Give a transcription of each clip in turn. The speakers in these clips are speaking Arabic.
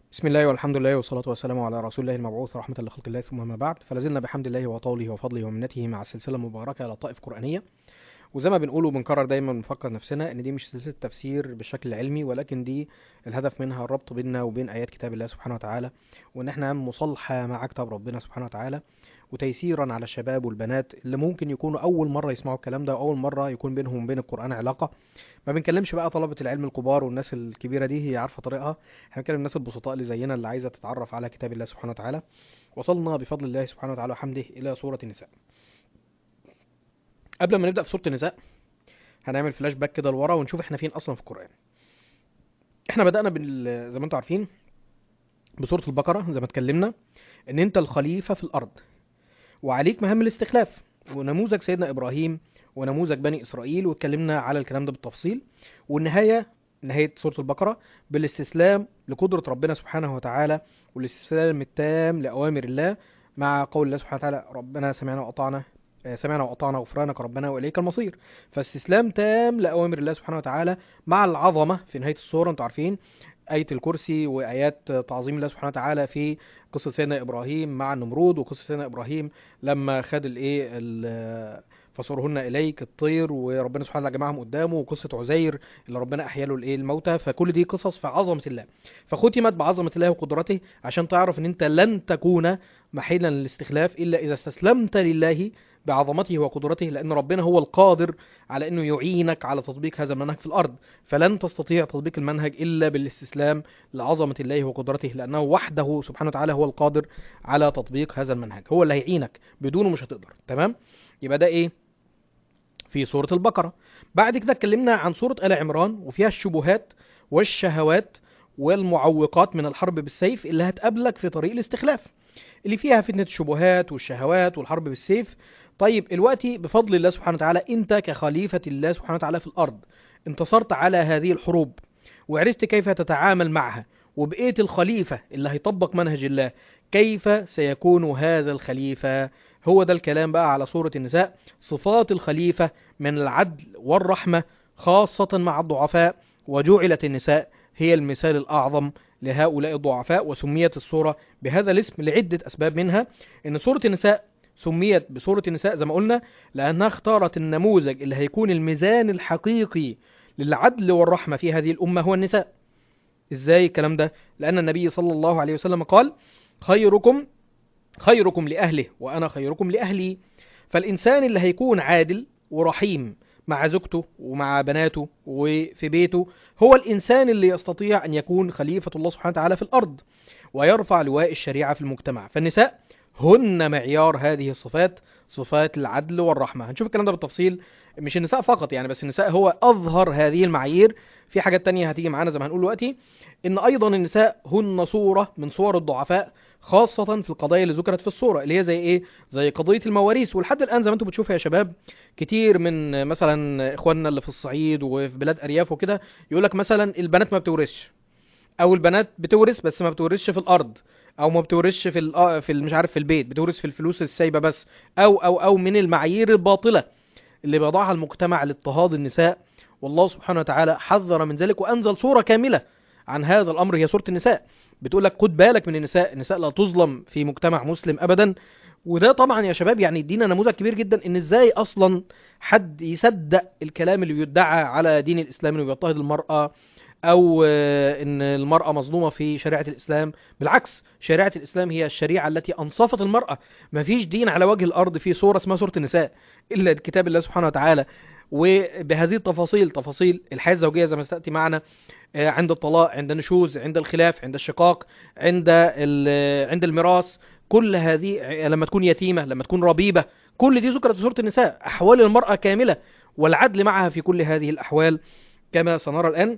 بسم الله والحمد لله والصلاة والسلام على رسول الله المبعوث رحمة لخلق الله، ثم ما بعد. فلازلنا بحمد الله وطوله وفضله ومنته مع السلسلة المباركة لطائف قرآنية. وزي ما بنقول وبنكرر دايما بنفكر نفسنا ان دي مش سلسلة تفسير بالشكل العلمي، ولكن دي الهدف منها الربط بيننا وبين آيات كتاب الله سبحانه وتعالى، وان احنا نعمل مصالحة مع كتاب ربنا سبحانه وتعالى، وتيسيرا على الشباب والبنات اللي ممكن يكونوا أول مرة يسمعوا الكلام ده، وأول مرة يكون بينهم وبين القرآن علاقة. ما بنكلمش بقى طلبة العلم الكبار والناس الكبيرة دي هي عارفة طريقها، احنا بنكلم الناس البسطاء اللي زينا اللي عايزة تتعرف على كتاب الله سبحانه وتعالى. وصلنا بفضل الله سبحانه وتعالى وحمده إلى سورة النساء. قبل ما نبدأ في سورة النساء هنعمل فلاش باك كده لورا ونشوف احنا فين أصلا في القرآن. احنا بدأنا زي ما انتم عارفين بسورة البقرة، زي ما اتكلمنا ان انت الخليفة في الأرض وعليك مهام الاستخلاف، ونموذج سيدنا إبراهيم ونموذج بني إسرائيل، واتكلمنا على الكلام ده بالتفصيل. والنهاية، نهاية سورة البقرة بالاستسلام لقدرة ربنا سبحانه وتعالى، والاستسلام التام لأوامر الله، مع قول الله سبحانه وتعالى ربنا سمعنا وأطعنا، سمعنا وأطعنا غفرانك ربنا وإليك المصير. فاستسلام تام لأوامر الله سبحانه وتعالى مع العظمة في نهاية السورة. انتوا عارفين آية الكرسي وآيات تعظيم الله سبحانه وتعالى في قصة سيدنا إبراهيم مع النمرود، وقصة سيدنا إبراهيم لما خد فصرهن إليك الطير وربنا سبحانه وتعالى جمعهم قدامه، وقصة عزير اللي ربنا أحيا له الموتى. فكل دي قصص في عظمة الله، فختمت بعظمة الله وقدرته عشان تعرف ان انت لن تكون محيلا للاستخلاف إلا إذا استسلمت لله بعظمته وقدرته، لأن ربنا هو القادر على أنه يعينك على تطبيق هذا المنهج في الأرض. فلن تستطيع تطبيق المنهج إلا بالاستسلام لعظمة الله وقدرته، لأنه وحده سبحانه وتعالى هو القادر على تطبيق هذا المنهج، هو اللي هيعينك، بدونه مش هتقدر. تمام؟ يبقى ده إيه في سورة البقرة. بعد كده اتكلمنا عن سورة آل عمران، وفيها الشبهات والشهوات والمعوقات من الحرب بالسيف اللي هتقابلك في طريق الاستخلاف، اللي فيها فتنة الشبهات والشهوات والحرب بالسيف. طيب دلوقتي بفضل الله سبحانه وتعالى انت كخليفة الله سبحانه وتعالى في الارض انتصرت على هذه الحروب، وعرفت كيف تتعامل معها، وبقيت الخليفة اللي هيطبق منهج الله. كيف سيكون هذا الخليفة؟ هو ده الكلام بقى على سورة النساء. صفات الخليفة من العدل والرحمة خاصة مع الضعفاء، وجعلت النساء هي المثال الأعظم لهؤلاء الضعفاء. وسميت السورة بهذا الاسم لعدة أسباب، منها أن سورة النساء سميت بسورة النساء زي ما قلنا لأنها اختارت النموذج اللي هيكون الميزان الحقيقي للعدل والرحمة في هذه الأمة هو النساء. إزاي الكلام ده؟ لأن النبي صلى الله عليه وسلم قال خيركم لأهله وأنا خيركم لأهلي. فالإنسان اللي هيكون عادل ورحيم مع زوجته ومع بناته وفي بيته هو الإنسان اللي يستطيع أن يكون خليفة الله سبحانه وتعالى في الأرض، ويرفع لواء الشريعة في المجتمع. فالنساء هن معيار هذه الصفات، صفات العدل والرحمة. هنشوف الكلام ده بالتفصيل، مش النساء فقط يعني، بس النساء هو أظهر هذه المعايير. في حاجات تانية هتيجي معانا زي ما هنقول دلوقتي، إن أيضا النساء هن صورة من صور الضعفاء، خاصة في القضايا اللي ذكرت في الصورة، اللي هي زي إيه؟ زي قضية المواريث. ولحد الآن زي ما أنتم بتشوفوا يا شباب، كتير من مثلا إخواننا اللي في الصعيد وفي بلاد أرياف وكده يقول لك مثلا البنات ما بتورثش، او البنات بتورث بس ما بتورثش في الارض، او ما بتورثش مش عارف في البيت، بتورث في الفلوس السايبه بس، او من المعايير الباطله اللي بيضعها المجتمع لاضطهاد النساء. والله سبحانه وتعالى حذر من ذلك وانزل سوره كامله عن هذا الامر، هي سوره النساء. بتقول لك خد بالك من النساء، النساء لا تظلم في مجتمع مسلم ابدا. وده طبعا يا شباب يعني يدينا نموذج كبير جدا ان ازاي اصلا حد يصدق الكلام اللي بيدعى على دين الاسلام انه بيضطهد المراه، او ان المرأة مظلومة في شريعة الاسلام. بالعكس، شريعة الاسلام هي الشريعة التي انصفت المرأة. مفيش دين على وجه الارض فيه سورة اسمها سورة النساء الا كتاب الله سبحانه وتعالى. وبهذه التفاصيل، تفاصيل الحياة الزوجية زي ما ستأتي معنا، عند الطلاق، عند النشوز، عند الخلاف، عند الشقاق، عند الميراث، كل هذه لما تكون يتيمة، لما تكون ربيبة، كل دي ذكرت في سورة النساء. احوال المرأة كاملة والعدل معها في كل هذه الاحوال كما سنرى الان.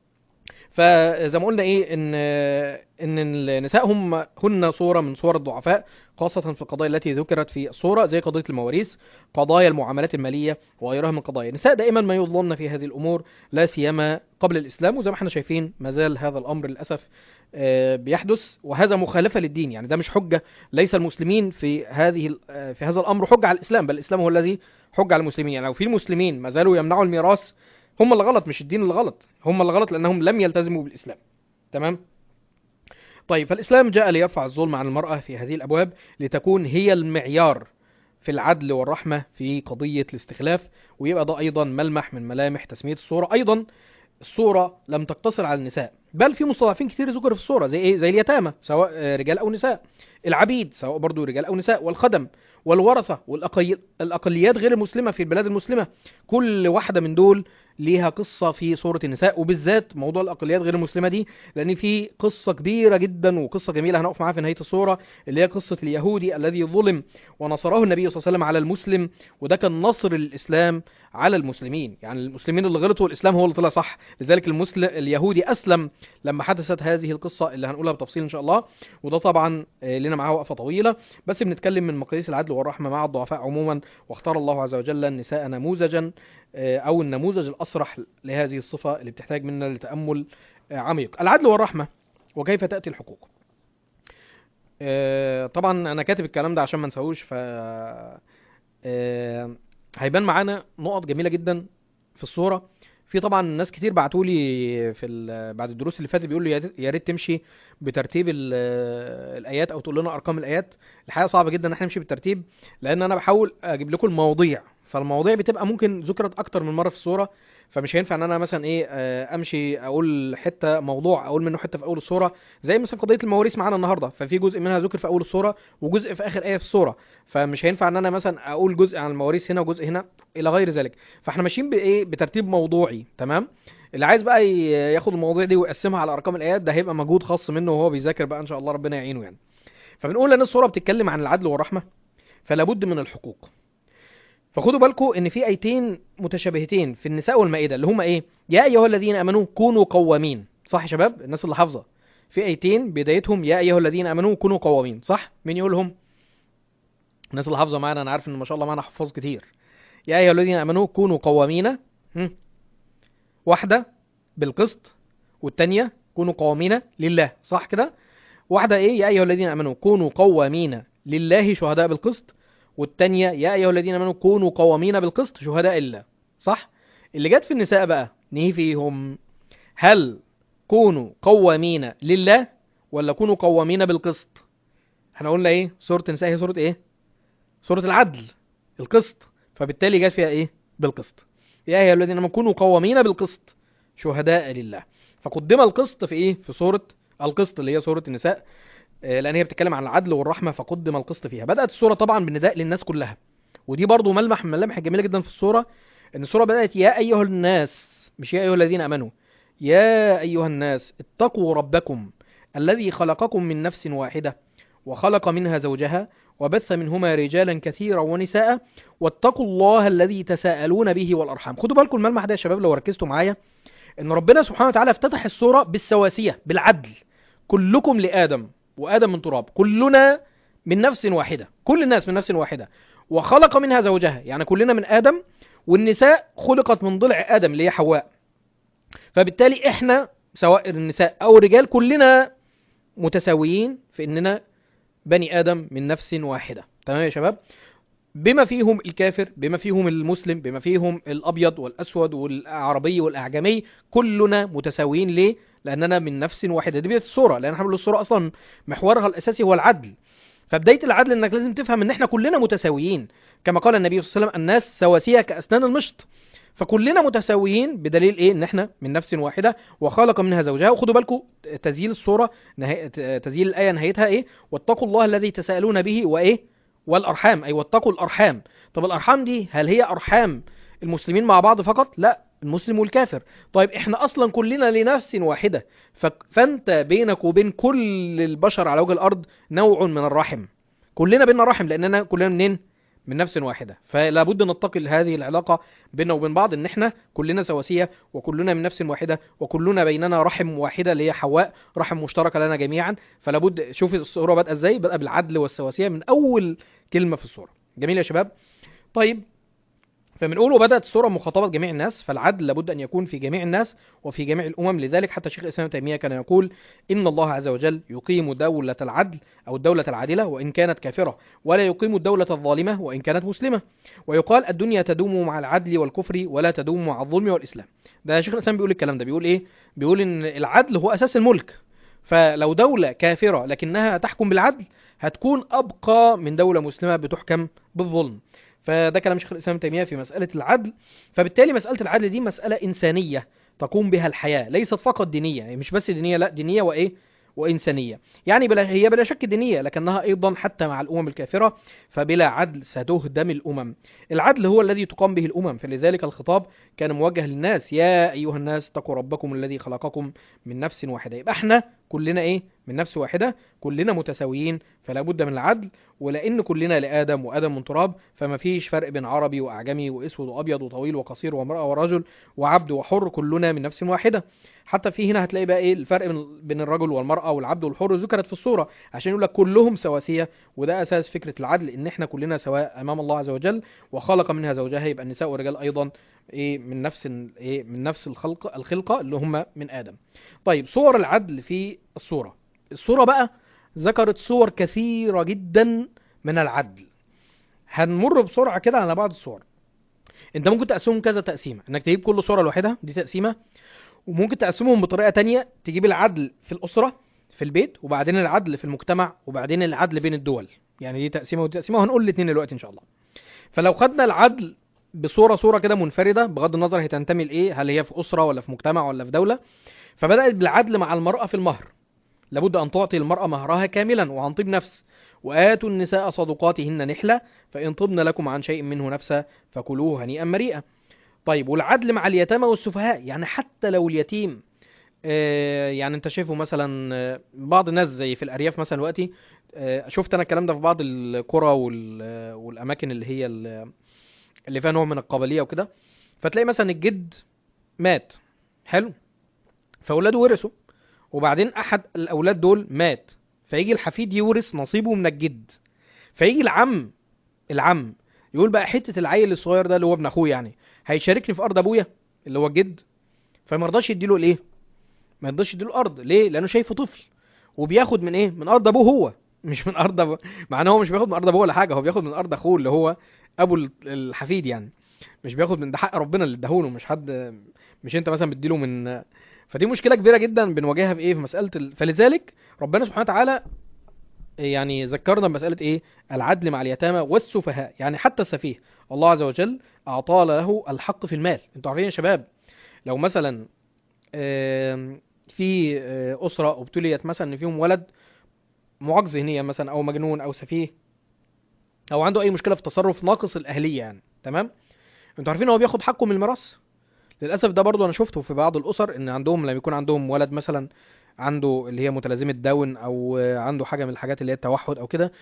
فزي ما قلنا ايه ان النساء هن صورة من صور الضعفاء، خاصة في القضايا التي ذكرت في الصورة، زي قضية المواريث، قضايا المعاملات المالية، وغيرها من قضايا. النساء دائما ما يظلمن في هذه الامور، لا سيما قبل الاسلام. وزي ما احنا شايفين ما زال هذا الامر للاسف بيحدث، وهذا مخالفة للدين. يعني ده مش حجة، ليس المسلمين في هذا الامر حجة على الاسلام، بل الاسلام هو الذي حجة على المسلمين. يعني لو في المسلمين ما زالوا يمنعوا الميراث، هم اللي غلط، مش الدين اللي غلط، هم اللي غلط لانهم لم يلتزموا بالاسلام. تمام؟ طيب، فالإسلام جاء ليرفع الظلم عن المرأة في هذه الأبواب لتكون هي المعيار في العدل والرحمة في قضية الاستخلاف، ويبقى ده أيضا ملمح من ملامح تسمية الصورة. أيضا الصورة لم تقتصر على النساء، بل في مستضعفين كتير ذكر في الصورة، زي ايه؟ زي اليتامى سواء رجال او نساء، العبيد سواء برضو رجال او نساء، والخدم والورثة والاقليات غير المسلمة في البلاد المسلمة. كل واحدة من دول ليها قصة في سورة النساء، وبالذات موضوع الاقليات غير المسلمة دي، لان في قصة كبيرة جدا وقصة جميلة هنقف معاها في نهاية السورة، اللي هي قصة اليهودي الذي ظلم ونصره النبي صلى الله عليه وسلم على المسلم، وده كان نصر للإسلام على المسلمين. يعني المسلمين اللي غلطوا، الإسلام هو اللي طلع صح. لذلك اليهودي أسلم لما حدثت هذه القصة اللي هنقولها بتفصيل إن شاء الله. وده طبعا لنا معاه وقفة طويلة، بس بنتكلم من مقاييس العدل والرحمة مع الضعفاء عموما، واختار الله عز وجل النساء نموذجا، أو النموذج الأصرح لهذه الصفة اللي بتحتاج منا لتأمل عميق. العدل والرحمة وكيف تأتي الحقوق. طبعا أنا كاتب الكلام ده عشان ما نسويش، ف هيبان معانا نقط جميلة جدا في الصورة. في طبعا ناس كتير بعتوا لي بعد الدروس اللي فاتت بيقولوا يا ريت تمشي بترتيب الايات، او تقول لنا ارقام الايات. الحقيقه صعبه جدا ان احنا نمشي بالترتيب، لان انا بحاول اجيب لكم المواضيع، فالمواضيع بتبقى ممكن ذكرت اكتر من مره في الصوره، فمش هينفع ان انا مثلا ايه امشي اقول حته موضوع اقول منه حته في اول الصوره، زي مثلا قضيه المواريث معانا النهارده، ففي جزء منها ذكر في اول الصوره وجزء في اخر ايه في الصوره، فمش هينفع ان انا مثلا اقول جزء عن المواريث هنا وجزء هنا الى غير ذلك. فاحنا ماشيين بايه؟ بترتيب موضوعي، تمام. اللي عايز بقى ياخد المواضيع دي ويقسمها على ارقام الايات، ده هيبقى مجهود خاص منه وهو بيذاكر بقى ان شاء الله، ربنا يعينه يعني. فبنقول ان الصوره بتتكلم عن العدل والرحمه، فلا بد من الحقوق. فخدوا بالكم ان في ايتين متشابهتين في النساء والمائده، اللي هما ايه؟ يا ايها الذين امنوا كونوا قوامين. صح يا شباب الناس اللي حافظه؟ في ايتين بدايتهم يا ايها الذين امنوا كونوا قوامين، صح؟ مين يقولهم؟ الناس اللي حافظه معانا، انا عارف ان ما شاء الله معانا حفاظ كتير. يا ايها الذين امنوا كونوا قوامين، واحده بالقسط، والتانية كونوا قوامين لله، صح كده؟ واحده ايه؟ يا ايها الذين امنوا كونوا قوامين لله شهداء بالقسط، والتانية يا ايها الذين امنوا كونوا قوامين بالقسط شهداء لله، صح؟ اللي جت في النساء بقى نهي فيهم، هل كونوا قوامين لله ولا كونوا قوامين بالقسط؟ احنا قلنا ايه؟ سورة النساء هي سورة ايه؟ سورة العدل، القسط، فبالتالي جت فيها ايه؟ بالقسط. يا ايها الذين امنوا كونوا قوامين بالقسط شهداء لله، فقدم القسط في ايه؟ في سورة القسط اللي هي سورة النساء، لان هي بتتكلم عن العدل والرحمة، فقدم القسط فيها. بدأت السورة طبعا بالنداء للناس كلها، ودي برضو ملمح من الملامح الجميلة جدا في السورة، ان السورة بدأت يا ايها الناس، مش يا ايها الذين امنوا. يا ايها الناس اتقوا ربكم الذي خلقكم من نفس واحدة وخلق منها زوجها وبث منهما رجالا كثيرا ونساء واتقوا الله الذي تساءلون به والارحام. خدوا بالكم الملمح ده يا شباب لو ركزتوا معايا، ان ربنا سبحانه وتعالى افتتح السورة بالسواسية، بالعدل. كلكم لآدم وآدم من تراب، كلنا من نفس واحدة، كل الناس من نفس واحدة، وخلق منها زوجها، يعني كلنا من آدم، والنساء خلقت من ضلع آدم اللي هي حواء. فبالتالي احنا سواء النساء او الرجال كلنا متساويين في اننا بني آدم من نفس واحدة، تمام يا شباب؟ بما فيهم الكافر، بما فيهم المسلم، بما فيهم الأبيض والأسود والعربي والأعجمي، كلنا متساويين. ليه؟ لأننا من نفس واحدة. دي بداية الصورة، لأن احنا الصورة أصلا محورها الأساسي هو العدل. فبداية العدل إنك لازم تفهم إن احنا كلنا متساويين، كما قال النبي صلى الله عليه وسلم الناس سواسية كأسنان المشط. فكلنا متساويين بدليل ايه؟ ان احنا من نفس واحده وخلق منها زوجها. وخدوا بالكم تسجيل الصوره تسجيل الايه نهايتها ايه؟ واتقوا الله الذي تساءلون به وايه؟ والارحام، اي واتقوا الارحام. طب الارحام دي هل هي ارحام المسلمين مع بعض فقط؟ لا، المسلم والكافر. طيب احنا اصلا كلنا لنفس واحده، فانت بينك وبين كل البشر على وجه الارض نوع من الرحم، كلنا بيننا رحم لاننا كلنا منين؟ من نفس واحدة. فلا بد نتقي هذه العلاقة بيننا وبين بعض، ان احنا كلنا سواسية وكلنا من نفس واحدة وكلنا بيننا رحم واحدة اللي هي حواء، رحم مشتركة لنا جميعا. فلا بد، شوف الصورة بدأ ازاي؟ بدأ بالعدل والسواسية من اول كلمة في الصورة. جميل يا شباب؟ طيب، فبنقول وبدأت الصورة مخاطبة جميع الناس، فالعدل لابد أن يكون في جميع الناس وفي جميع الأمم. لذلك حتى شيخ الإسلام ابن تيمية كان يقول إن الله عز وجل يقيم دولة العدل أو الدولة العادلة وإن كانت كافرة، ولا يقيم الدولة الظالمة وإن كانت مسلمة. ويقال الدنيا تدوم مع العدل والكفر ولا تدوم مع الظلم والإسلام. ده شيخ الإسلام بيقول الكلام ده، بيقول إيه؟ بيقول إن العدل هو أساس الملك، فلو دولة كافرة لكنها تحكم بالعدل هتكون أبقى من دولة مسلمة بتحكم بالظلم. فده كلام شيخ الإسلام ابن تيمية في مسألة العدل. فبالتالي مسألة العدل دي مسألة إنسانية تقوم بها الحياة، ليست فقط دينية، يعني مش بس دينية، لا دينية وإنسانية. يعني هي بلا شك دينية، لكنها أيضا حتى مع الأمم الكافرة فبلا عدل ستهدم الأمم. العدل هو الذي تقام به الأمم، فلذلك الخطاب كان موجه للناس: يا أيها الناس اتقوا ربكم الذي خلقكم من نفس واحدة. يبقى احنا كلنا من نفس واحدة، كلنا متساويين، فلا بد من العدل. ولأن كلنا لآدم وآدم من تراب، فما فيش فرق بين عربي وأعجمي وأسود وأبيض وطويل وقصير وامرأة ورجل وعبد وحر، كلنا من نفس واحدة. حتى في هنا هتلاقي بقى الفرق بين الرجل والمرأة والعبد والحر ذكرت في الصورة عشان يقول لك كلهم سواسية. وده أساس فكرة العدل، إن احنا كلنا سواء أمام الله عز وجل، وخلق منها زوجها، يبقى النساء والرجال أيضا من نفس الخلقة اللي هم من آدم. طيب، صور العدل في الصورة بقى ذكرت صور كثيرة جدا من العدل. هنمر بسرعة كده على بعض الصور. انت ممكن تقسمهم كذا تقسيمة، انك تجيب كل صورة لوحدها، دي تقسيمة. وممكن تقسمهم بطريقة تانية، تجيب العدل في الأسرة في البيت، وبعدين العدل في المجتمع، وبعدين العدل بين الدول. يعني دي تقسيمة ودي تقسيمة، وهنقول الاثنين دلوقتي إن شاء الله. فلو خدنا العدل صورة كده منفردة، بغض النظر هي تنتمي لإيه، هل هي في أسرة ولا في مجتمع ولا في دولة. فبدأت بالعدل مع المرأة في المهر، لابد أن تعطي المرأة مهرها كاملا وعن طيب نفس. وآتوا النساء صدقاتهن نحلة فإن طبن لكم عن شيء منه نفسا فكلوه هنيئا مريئا. طيب، والعدل مع اليتامى والسفهاء، يعني حتى لو اليتيم يعني انت شايفه مثلا بعض الناس زي في الأرياف مثلا دلوقتي، شفت انا الكلام ده في بعض القرى والاماكن اللي هي اللي فيها نوع من القبلية وكده. فتلاقي مثلا الجد مات، حلو، فاولاده ورثوا، وبعدين احد الاولاد دول مات، فيجي الحفيد يورث نصيبه من الجد. فيجي العم يقول بقى حته العيل الصغير ده اللي هو ابن اخوه يعني هيشاركني في ارض ابويا اللي هو الجد. فما رضاش يديله ما يرضاش يديله ارض. ليه؟ لانه شايفه طفل وبياخد من من ارض ابوه هو، مش من ارض مع ان هو مش بياخد من ارض ابوه ولا حاجه، هو بياخد من ارض اخوه اللي هو ابو الحفيد يعني. مش بياخد من ده، حق ربنا اللي اداهوله، مش حد، مش انت مثلا بتديله من. فدي مشكله كبيره جدا بنواجهها في مساله فلذلك ربنا سبحانه وتعالى يعني ذكرنا بمساله العدل مع اليتامى والسفهاء. يعني حتى السفيه الله عز وجل اعطى له الحق في المال. انتوا عارفين يا شباب، لو مثلا في اسره ابتليت مثلا ان فيهم ولد معاق ذهنيا مثلا او مجنون او سفيه او عنده اي مشكله في تصرف ناقص الاهليه يعني، تمام، انتوا عارفين هو بياخد حقه من الميراث. للاسف ده برضو انا شفته في بعض الاسر، ان عندهم لما يكون عندهم ولد مثلا عنده اللي هي متلازمه داون او عنده حاجه من الحاجات اللي هي التوحد او كده،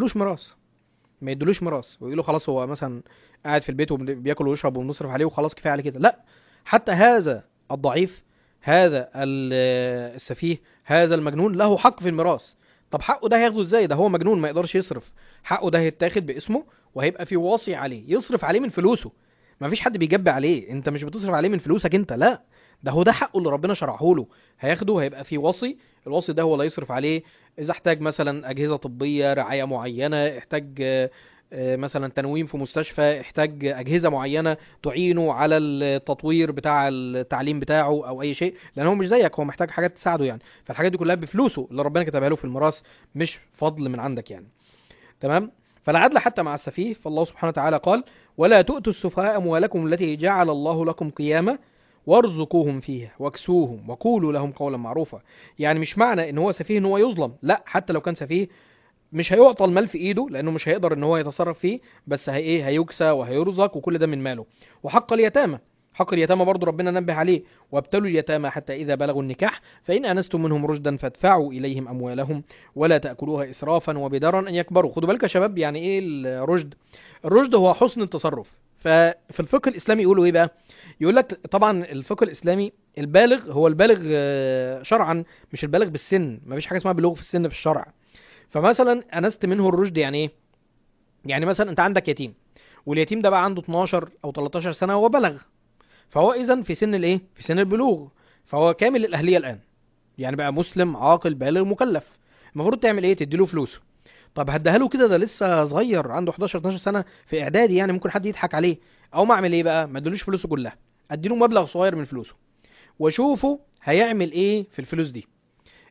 ما يدلوش ميراث ويقولوا خلاص هو مثلا قاعد في البيت وبياكل ويشرب وبنصرف عليه وخلاص كفايه على كده. لا، حتى هذا الضعيف، هذا السفيه، هذا المجنون له حق في الميراث. طب حقه ده هياخده ازاي؟ ده هو مجنون ما يقدرش يصرف. حقه ده هيتاخد باسمه وهيبقى في وصي عليه يصرف عليه من فلوسه. ما فيش حد بيجبي عليه، انت مش بتصرف عليه من فلوسك انت، لا، ده هو ده حقه اللي ربنا شرعه له، هياخده، هيبقى في وصي. الوصي ده هو اللي يصرف عليه اذا احتاج مثلا اجهزه طبيه، رعايه معينه، احتاج مثلا تنويم في مستشفى، احتاج اجهزه معينه تعينه على التطوير بتاع التعليم بتاعه او اي شيء، لان هو مش زيك، هو محتاج حاجات تساعده يعني. فالحاجات دي كلها بفلوسه اللي ربنا كتبها له في الميراث، مش فضل من عندك يعني، تمام. فالعدل حتى مع السفيه، فالله سبحانه وتعالى قال: ولا تؤتوا السفهاء اموالكم التي جعل الله لكم قياما وارزقوهم فيها واكسوهم وقولوا لهم قولا معروفا. يعني مش معنى ان هو سفيه ان هو يظلم، لا، حتى لو كان سفيه مش هيعطى المال في ايده لانه مش هيقدر ان هو يتصرف فيه، بس هيكسى وهيرزق، وكل ده من ماله. وحق اليتامى، حق اليتامى برضو ربنا نبه عليه: وابتلوا اليتامى حتى اذا بلغوا النكاح فان انستم منهم رشدا فادفعوا اليهم اموالهم ولا تاكلوها اسرافا وبدارا ان يكبروا. خدوا بالك يا شباب، يعني ايه الرشد؟ الرشد هو حسن التصرف. ففي الفقه الاسلامي يقولوا ايه بقى؟ يقول لك طبعا الفقه الاسلامي البالغ هو البالغ شرعا، مش البالغ بالسن، مفيش حاجه اسمها بلوغ في السن في الشرع. فمثلا انست منه الرشد يعني ايه؟ يعني مثلا انت عندك يتيم، واليتيم ده بقى عنده 12 او 13 سنه وهو بلغ، فهو اذا في سن في سن البلوغ، فهو كامل الاهليه الان، يعني بقى مسلم عاقل بالغ مكلف. المفروض تعمل ايه؟ تديله فلوسه. طب هديها له كده، ده لسه صغير عنده 11 12 سنه في اعدادي، يعني ممكن حد يضحك عليه. او ما اعمل ايه بقى؟ ما اديلوش فلوسه كلها، اديله مبلغ صغير من فلوسه واشوفه هيعمل ايه في الفلوس دي.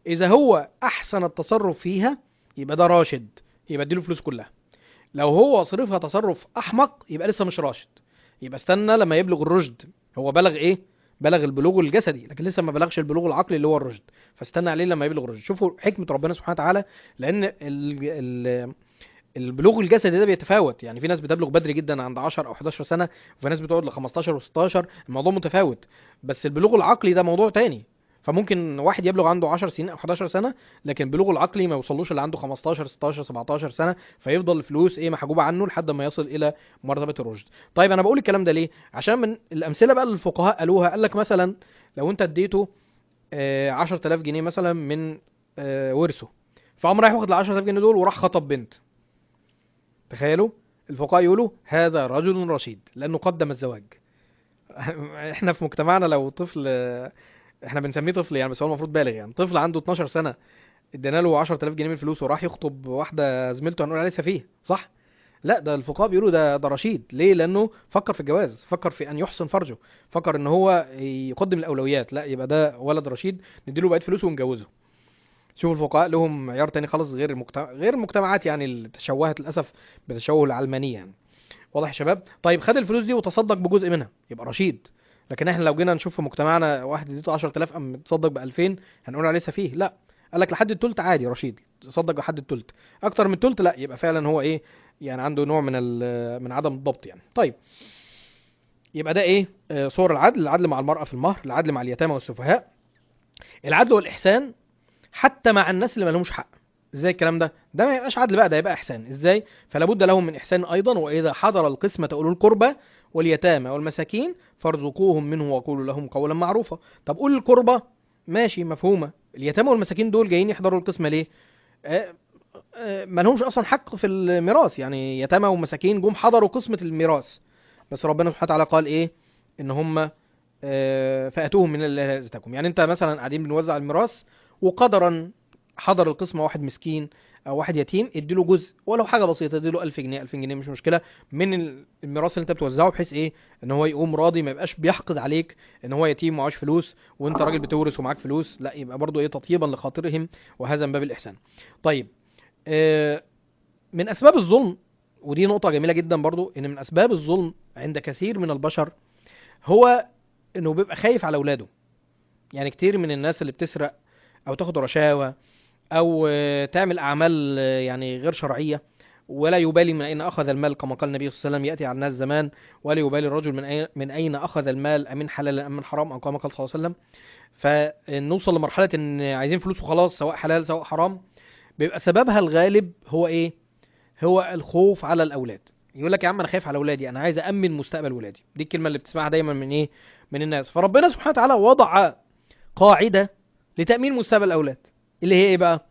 اذا هو احسن التصرف فيها يبقى ده راشد، يبقى اديله فلوس كلها. لو هو صرفها تصرف احمق يبقى لسه مش راشد، يبقى استنى لما يبلغ الرشد. هو بلغ ايه؟ بلغ البلوغ الجسدي لكن لسه ما بلغش البلوغ العقلي اللي هو الرشد، فاستنى عليه لما يبلغ الرشد. شوفوا حكمة ربنا سبحانه وتعالى، لان البلوغ الجسدي ده بيتفاوت. يعني في ناس بتبلغ بدري جدا عند 10 او 11 سنة، وفي ناس بتقعد ل 15 و16، الموضوع متفاوت. بس البلوغ العقلي ده موضوع تاني، فممكن واحد يبلغ عنده 10 سنين او 11 سنة، لكن البلوغ العقلي ما يوصلوش اللي عنده 15 16 17 سنة، فيفضل الفلوس ايه محجوبة عنه لحد ما يصل الى مرتبة الرشد. طيب انا بقول الكلام ده ليه؟ عشان من الامثلة بقى اللي الفقهاء قالوها، قال لك مثلا لو انت اديته 10,000 جنيه مثلا من ورثه، فقام رايح واخد ال 10,000 جنيه دول وراح خطب بنت. تخيلوا، الفقهاء يقولوا هذا رجل رشيد لانه قدم الزواج. احنا في مجتمعنا لو طفل، احنا بنسميه طفل يعني بس هو المفروض بالغ، يعني طفل عنده 12 سنة ادينا له 10,000 جنيه من الفلوس وراح يخطب واحدة زميلته، هنقول عليه سفيه صح؟ لا، ده الفقهاء بيقولوا ده رشيد. ليه؟ لانه فكر في الجواز، فكر في ان يحسن فرجه، فكر ان هو يقدم الاولويات. لا، يبقى ده ولد رشيد، نديله بقيه فلوسه ونجوزه. شوف الفقهاء لهم معيار تاني خالص غير غير المجتمعات يعني اللي تشوهت للاسف بتشوه العلمانيه يعني. واضح يا شباب؟ طيب خد الفلوس دي وتصدق بجزء منها يبقى رشيد. لكن احنا لو جينا نشوف في مجتمعنا واحد اديته 10,000 قام تصدق ب 2000، هنقول عليه سفيه؟ لا، قال لك لحد التلت عادي رشيد، تصدق لحد التلت. اكتر من التلت لا، يبقى فعلا هو ايه؟ يعني عنده نوع من من عدم الضبط يعني. طيب يبقى ده ايه؟ صور العدل: العدل مع المرأة في المهر، العدل مع اليتامى والسفهاء، العدل والإحسان حتى مع الناس اللي ما لهمش حق. ازاي الكلام ده؟ ده ما يبقاش عدل بقى، ده يبقى احسان. ازاي؟ فلا بد لهم من احسان ايضا: واذا حضر القسمة اولو القربى واليتامى والمساكين فارزقوهم منه وقولوا لهم قولا معروفا. طب قول القربى ماشي مفهومه، اليتامى والمساكين دول جايين يحضروا القسمة ليه؟ ما لهمش اصلا حق في الميراث، يعني يتامى ومساكين جم حضروا قسمة الميراث، بس ربنا سبحانه وتعالى قال ايه؟ ان هم فاتوهم من الله ازتكم. يعني انت مثلا قاعدين بنوزع الميراث وقدرا حضر القسمة واحد مسكين او واحد يتيم، اديله جزء ولو حاجة بسيطة، اديله 1000 جنيه 2000 جنيه مش مشكلة من الميراث اللي انت بتوزعه، بحيث ايه؟ ان هو يقوم راضي، ما يبقاش بيحقد عليك ان هو يتيم ومعاش فلوس وانت راجل بتورث ومعاك فلوس، لا، يبقى برضو ايه؟ تطيبا لخاطرهم، وهذا من باب الاحسان. طيب من اسباب الظلم، ودي نقطة جميلة جدا برضو، ان من اسباب الظلم عند كثير من البشر هو انه بيبقى خايف على اولاده. يعني كتير من الناس اللي بتسرق او تاخد رشاوى او تعمل اعمال يعني غير شرعية، ولا يبالي من اين اخذ المال، كما قال النبي صلى الله عليه وسلم: ياتي على الناس زمان ولا يبالي الرجل من اين اخذ المال، امن حلال ام من حرام، او كما قال صلى الله عليه وسلم. فنوصل لمرحلة ان عايزين فلوس وخلاص، سواء حلال سواء حرام. بيبقى سببها الغالب هو ايه؟ هو الخوف على الاولاد. يقول لك يا عم انا خايف على اولادي، انا عايز امن مستقبل ولادي. دي الكلمه اللي بتسمعها دايما من ايه؟ من الناس. فربنا سبحانه وتعالى وضع قاعده لتامين مستقبل الاولاد، اللي هي ايه بقى؟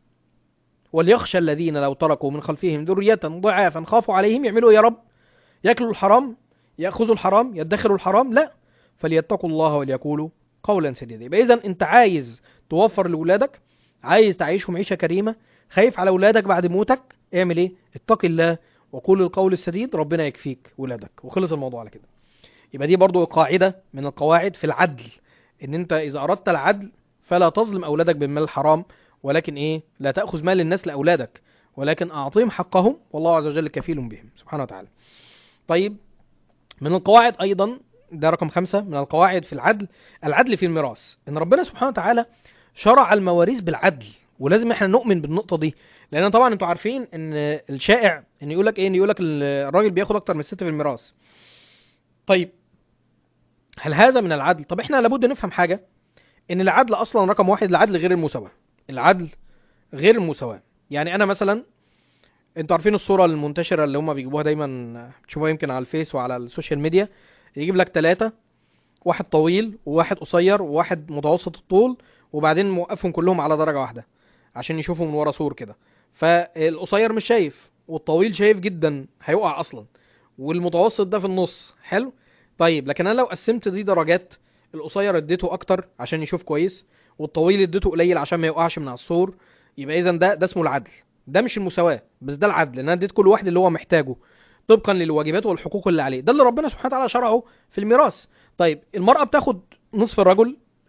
وليخشى الذين لو تركوا من خلفهم ذريه ضعافا خافوا عليهم، يعملوا ايه يا رب؟ ياكلوا الحرام، ياخذوا الحرام، يدخروا الحرام؟ لا، فليتقوا الله وليقولوا قولا سديدا. يبقى اذا انت عايز توفر لاولادك، عايز تعيشهم عيشه كريمه، خايف على اولادك بعد موتك، اعمل ايه؟ اتق الله وقول القول السديد، ربنا يكفيك ولادك، وخلص الموضوع على كده. يبقى دي برضو قاعده من القواعد في العدل، ان انت اذا اردت العدل فلا تظلم اولادك بالمال الحرام، ولكن ايه؟ لا تاخذ مال الناس لاولادك، ولكن اعطيهم حقهم، والله عز وجل كفيل بهم سبحانه وتعالى. طيب من القواعد ايضا، ده رقم 5 من القواعد في العدل: العدل في الميراث. ان ربنا سبحانه وتعالى شرع المواريث بالعدل، ولازم احنا نؤمن بالنقطه دي. لان طبعا انتوا عارفين ان الشائع ان يقول لك ايه؟ ان يقول لك الراجل بياخد اكتر من الست في الميراث. طيب هل هذا من العدل؟ طب احنا لابد نفهم حاجه، ان العدل اصلا رقم 1 العدل غير المساواه. العدل غير المساواه. يعني انا مثلا، انتوا عارفين الصوره المنتشره اللي هم بيجيبوها دايما، تشوفوها يمكن على الفيس وعلى السوشيال ميديا، يجيب لك 3، واحد طويل وواحد قصير وواحد متوسط الطول، وبعدين موقفهم كلهم على درجة واحدة عشان يشوفوا من ورا سور كده. فالقصير مش شايف، والطويل شايف جدا هيقع اصلا، والمتوسط ده في النص. حلو. طيب لكن انا لو قسمت دي درجات، القصير اديته اكتر عشان يشوف كويس، والطويل اديته قليل عشان ما يقعش من على السور، يبقى اذا ده اسمه العدل. ده مش المساواة بس، ده العدل، لان انا اديت كل واحد اللي هو محتاجه طبقا للواجبات والحقوق اللي عليه. ده اللي ربنا سبحانه وتعالى شرعه في الميراث. طيب المرأة بتاخد نصف الرجل،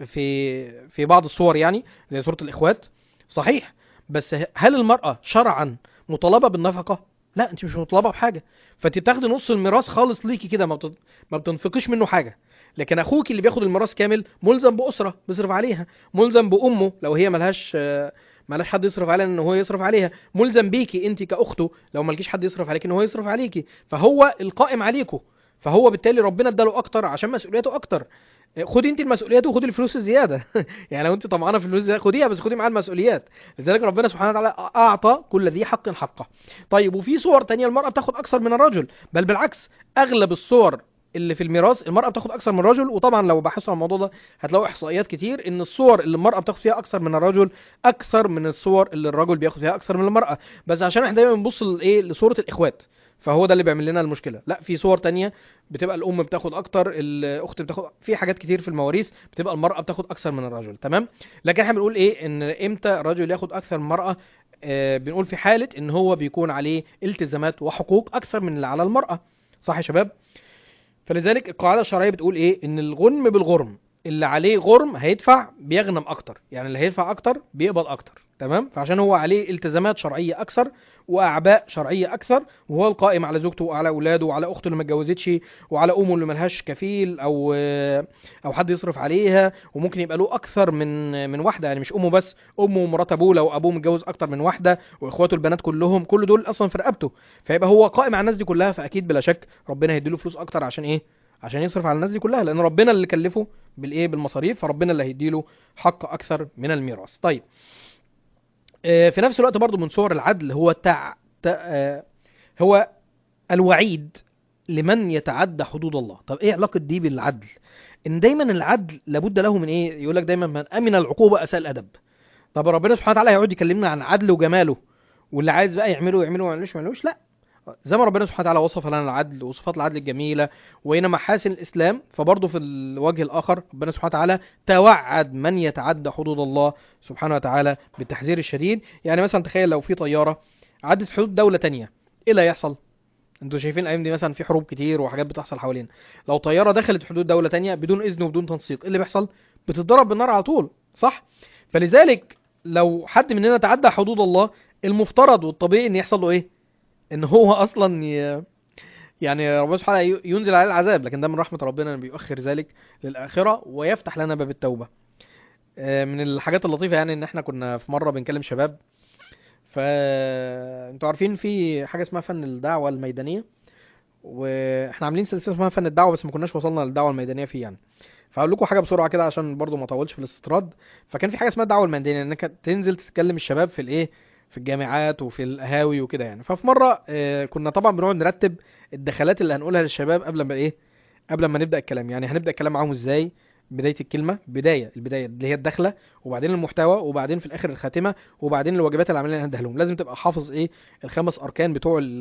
في بعض الصور يعني زي صورة الإخوات، صحيح، بس هل المرأة شرعا مطالبة بالنفقة؟ لا، انت مش مطالبة بحاجة، فانت بتاخدي نص الميراث خالص ليكي كده، ما بتنفقيش منه حاجة. لكن اخوك اللي بياخد الميراث كامل ملزم بأسرة بيصرف عليها، ملزم بأمه لو هي ملهاش حد يصرف عليها ان هو يصرف عليها، ملزم بيكي انت كأخته لو مالكيش حد يصرف عليك ان هو يصرف عليكي، فهو القائم عليكوا، فهو بالتالي ربنا اداله اكتر عشان مسؤولياته اكتر. خدي انت المسؤوليات وخدي الفلوس الزياده يعني لو انت طمعانه في الفلوس الزياده خديها، بس خدي معاها المسؤوليات. لذلك ربنا سبحانه وتعالى اعطى كل ذي حق حقه. طيب، وفي صور تانية المراه بتاخد اكثر من الرجل، بل بالعكس، اغلب الصور اللي في الميراث المرأة بتاخد أكثر من الرجل. وطبعا لو بحثوا عن الموضوع ده هتلاقوا إحصائيات كتير إن الصور اللي المرأة بتاخد فيها أكثر من الرجل أكثر من الصور اللي الرجل بياخد فيها أكثر من المرأة. بس عشان احنا دايما بنبص لإيه، لصورة الإخوات، فهو ده اللي بيعمل لنا المشكلة. لا، في صور تانية بتبقى الأم بتاخد أكتر، الأخت بتاخد، في حاجات كتير في المواريث بتبقى المرأة بتاخد أكثر من الرجل. تمام. لكن احنا بنقول إيه، إن إمتى الرجل ياخد أكثر من المرأة؟ بنقول في حالة إن هو بيكون عليه التزامات وحقوق أكثر من اللي على المرأة. صح يا شباب؟ فلذلك القاعدة الشرعية بتقول ايه، ان الغنم بالغرم، اللي عليه غرم هيدفع بيغنم اكتر، يعني اللي هيدفع اكتر بيقبض اكتر. تمام. فعشان هو عليه التزامات شرعية اكثر واعباء شرعية اكثر، وهو القائم على زوجته وعلى اولاده وعلى اخته اللي ما اتجوزتش وعلى امه اللي ملهاش كفيل او حد يصرف عليها، وممكن يبقى له اكثر من واحدة، يعني مش امه بس، امه ومرات ابوه لو ابوه متجوز اكتر من واحدة، واخواته البنات كلهم، كل دول اصلا في رقبته، فيبقى هو قائم على الناس دي كلها. فاكيد بلا شك ربنا هيديله فلوس اكتر. عشان ايه؟ عشان يصرف على الناس دي كلها، لان ربنا اللي كلفه بالايه، بالمصاريف، فربنا اللي هيديله حق اكثر من الميراث. طيب، في نفس الوقت برضو من صور العدل هو هو الوعيد لمن يتعدى حدود الله. طب ايه علاقة دي بالعدل؟ ان دايما العدل لابد له من ايه، يقول لك دايما من امن العقوبة اساء الادب. طب ربنا سبحانه وتعالى هيقعد يكلمنا عن عدل وجماله، واللي عايز بقى يعمله يعمله، ما يعملوش، لا. زي ما ربنا سبحانه وتعالى وصف لنا العدل وصفات العدل الجميلة وإن محاسن الإسلام، فبرضه في الوجه الآخر ربنا سبحانه وتعالى توعد من يتعدى حدود الله سبحانه وتعالى بالتحذير الشديد. يعني مثلا تخيل لو في طيارة عدت حدود دولة تانية، إيه اللي هيحصل؟ انتوا شايفين الأيام دي مثلا في حروب كتير وحاجات بتحصل حوالينا، لو طيارة دخلت حدود دولة تانية بدون إذن وبدون تنسيق، إيه اللي بيحصل؟ بتتضرب بالنار على طول، صح؟ فلذلك لو حد مننا تعدى حدود الله، المفترض والطبيعي إن يحصل له إيه؟ ان هو اصلا يعني ربنا سبحانه ينزل عليه العذاب، لكن ده من رحمة ربنا انه بيؤخر ذلك للآخرة ويفتح لنا باب التوبة. من الحاجات اللطيفة يعني ان احنا كنا في مرة بنكلم شباب، فانتوا عارفين في حاجة اسمها فن الدعوة الميدانية، واحنا عاملين سلسلة اسمها فن الدعوة، بس ما كناش وصلنا للدعوة الميدانية فيه يعني. فاقول لكم حاجة بسرعة كده عشان برضو ما اطولش في الاستطراد. فكان في حاجة اسمها الدعوة الميدانية، انك تنزل تتكلم الشباب في الايه، في الجامعات وفي القهاوي وكده يعني. ففي مرة كنا طبعا بنقعد نرتب الدخلات اللي هنقولها للشباب قبل ما ايه، قبل ما نبدأ الكلام. يعني هنبدأ الكلام معاهم ازاي، بداية الكلمة، البداية اللي هي الدخلة، وبعدين المحتوى، وبعدين في الآخر الخاتمة، وبعدين الواجبات العملية اللي هنديها لهم. لازم تبقى حافظ ايه الخمس أركان